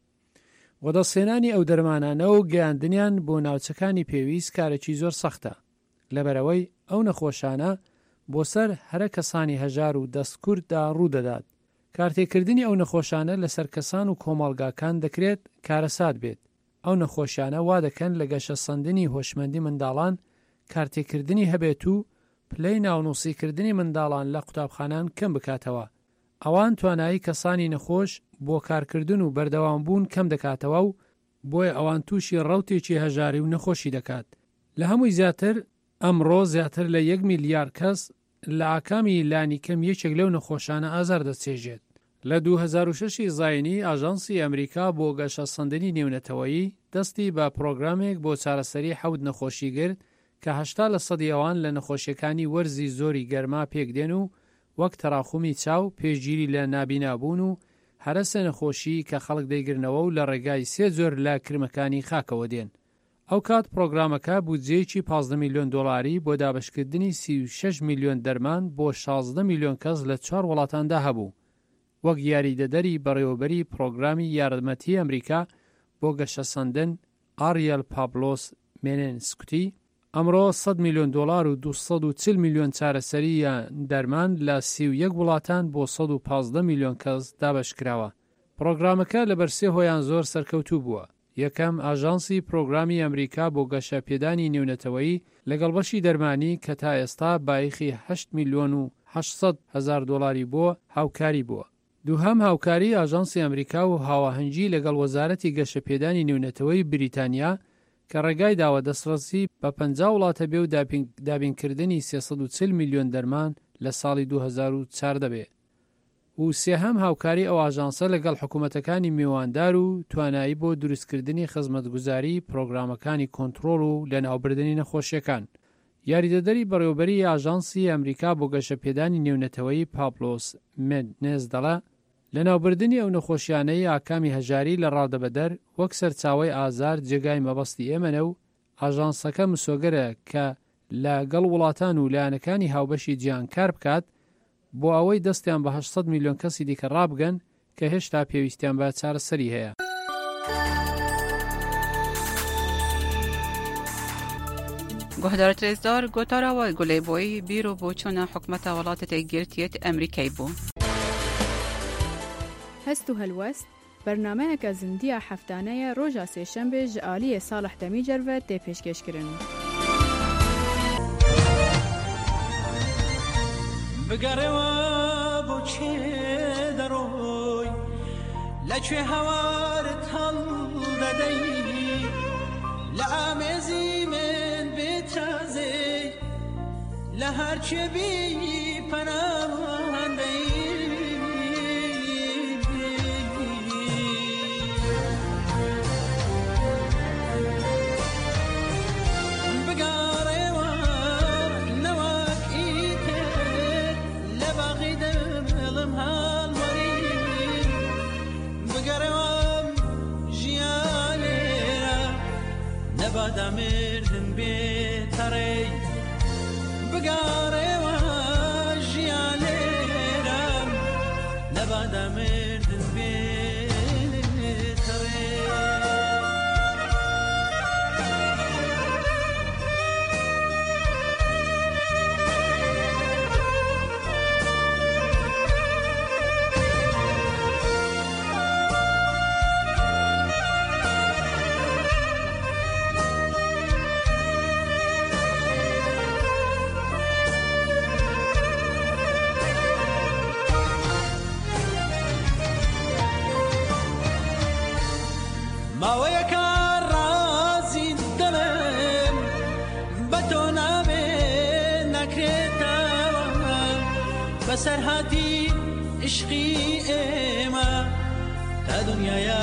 Speaker 23: وەدەسێنانی ئەو دەرمانانە و گەیاندنیان بۆ ناوچەکانی پێویست کارێکی زۆر سەختە لەبەرەوەی ئەو نەخۆشانە بۆ سەر هەرە کەسانی هەژار و دەستکورددا ڕوودەدات. کارتێکردنی ئەو نەخۆشانە لەسەر کەسان و کۆمەڵگاکان دەکرێت کارەسات بێت. ئەو نەخۆشیانە وا دەکەن لە گەشە سەندنی هۆشمەندی منداڵان کارتێکردنی هەبێت و پلەی ناونووسیکردنی منداڵان لە قوتابخانان کەم بکاتەوە. ئەوان توانایی کەسانی نەخۆش بۆ کارکردن و بەردەوامبوون کەم دەکاتەوە و بۆیە ئەوان تووشی ڕەوتێکی هەژاری و نەخۆشی دەکات. لە هەمووی زیاتر ئەمڕۆ زیاتر لە یەک میلیارد کەس لە ئاکامی لانی کەم یەکێک لەو نەخۆشانە ئازار دەچێژێت. لە دوو هەزار و شەشی زاینی ئاژانسی ئەمریکا بۆ گەشە سەندنی نێونەتەوەیی دەستی بە پرۆگرامێک بۆ چارەسەری حەوت نەخۆشی گرت کە هەشتا لە سەدی ئەوان لە نەخۆشیەکانی وەرزی زۆری گەرما پێکدێن و وەک تەراخومی چاو پێشگیری لە نابینابوون و هەرەسە نەخۆشی کە خەڵک دەیگرنەوە و لە ڕێگای سێ زۆر لە کرمەکانی خاکەوە دێن. ئەو کات پرۆگرامەکە بودجەیەکی پانزدە میلیۆن دۆلاری بۆ دابشکردنی سی و شەش میلیۆن دەرمان بۆ شازدە میلیۆن کەس لە چوار وڵاتاندا هەبوو. وەک یاریدەدەری بەڕێوەبەری پرۆگرامی یارمەتی ئەمریکا بۆ گەشەسەندن ئاریەل پابلۆس مێنێنسکوتی ئەمڕۆ سەد میلیۆن دۆلار و دووسەد و چل میلیۆن چارەسەری دەرمان لە سی و یەک وڵاتان بۆ سەد و پانزدە میلیۆن کەس دابەشکراوە. پرۆگرامەکە لە بەرسێ هۆیان زۆر سەرکەوتوو بووە. یەکەم ئاژانسی پرۆگرامی ئەمریکا بۆ گەشە پێدانی نێونەتەوەیی لەگەڵ بەشی دەرمانی کە تا ئێستا بایخی هەشت میلیۆن و هەشتسەد هەزار دۆلاری بووە هاوکاری بووە. دووهەم هاوکاری ئاژانسی ئەمریکا و هاواهەنگی لەگەڵ وەزارەتی گەشە پێدانی نێونەتەوەی بریتانیا کە ڕێگای داوە دەسڕەسی بە پەنجا وڵاتە بێ و دابینکردنی سێسەد و چل میلیۆن دەرمان لە ساڵی دوو هەزار و چواردە بێ. و سێهەم هاوکاری ئەو ئاژانسە لەگەڵ حکوومەتەکانی میواندار و توانایی بۆ دروستکردنی خزمەتگوزاری پرۆگرامەکانی کۆنتڕۆڵ و لەناوبردنی نەخۆشیەکان. یاریدەدەری بەڕێوەبەری ئاژانسی ئەمریکا بۆ گەشە پێدانی نێونەتەوەیی پابلۆس مێنێز دەڵا لەناوبردنی ئەو نەخۆشیانەی ئاکامی هەژاری لە ڕادەبەدەر وەک سەرچاوی ئازار جێگای مەبەستی ئێمەنە و ئاژانسەکە مسۆگەرە کە لەگەڵ وڵاتان و لایەنەکانی هاوبەشی جیان کار بکات بۆ ئەوەی دەستیان بە هەشتسەد میلیۆن کەسی دیکە ڕابگەن کە هێشتا پێویستیان بە چارەسەری هەیە.
Speaker 2: گۆهدارە ترێزدار گۆتاراوای گولەیبۆی بیرۆ بۆ چۆنە حکومەتە وڵاتە گرتیەت ئەمریکای بوو.
Speaker 3: هەست و هەلوەست بەرنامەیەکە زیندیە هەفتانەیە ڕۆژە سێشەمبێ ji aliyê Salih Demîcer tê pêşkêşkirin.
Speaker 4: بگەڕێوە بۆ چێ دەڕۆی لەکوێ هەوارت هەڵدەدەی لە ئامێزی من بێتازێ لە هەرچێ بێی پەناهەندەی دەمردن بێتەڕێ بگاڕێوە ژیان لێرەم لەبا دەمردن بێتەڕێ ماوەیەکە ڕازی دڵم بە تۆ نابێ نەکرێتەوە بەسەر هاتی عشقی ئێمە تا دنیایە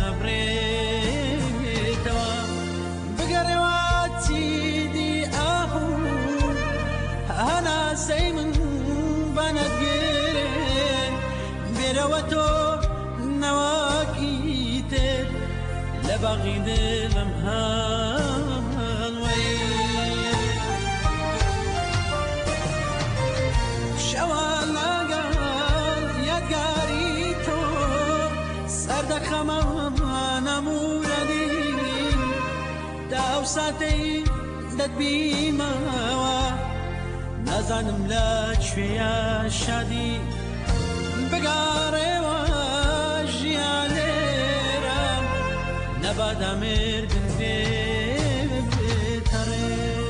Speaker 4: نەبڕێتەوە بگەڕێوە چیدی ئاهوو هەناسەی من بەنەتگرێ بێرەوە تۆ نەواکی تر لباقي دلم هالوي شوالا قال يا قاريتو سردك خمانا موردي داو ساتي ددبي ماوا نزانم لا شوية شادي بقاري واجيالي نبا دمردن بێتەڕێ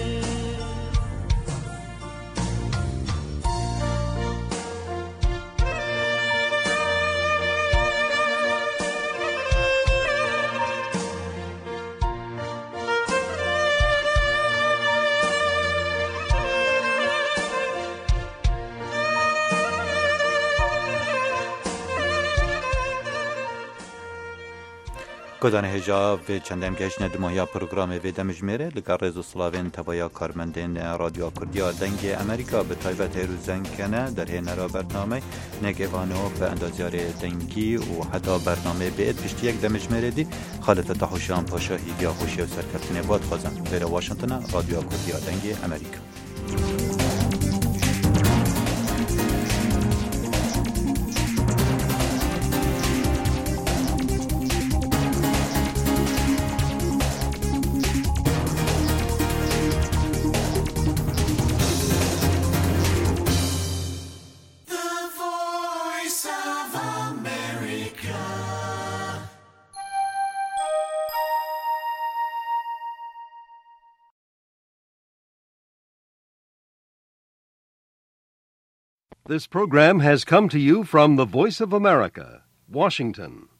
Speaker 1: کۆدانە هێژا vê çendem geşne dimahya programê vê demijmêre li gel rêz û silavên tevaya karmendên Radyoya Kurdiya dengê Amerîka bi taybet hêrû zengkene derhênera bername negêvanov bi endaziyarê dengî û heta bernamê bêt piştiyek demijmêrê dî xalet Tahoşan Paşa hîviya xweşiya û serkeftinê bat xwazan vêre Washingtona Radyoya Kurdiya dengê Amerîka.
Speaker 5: This program has come to you from the Voice of America, Washington.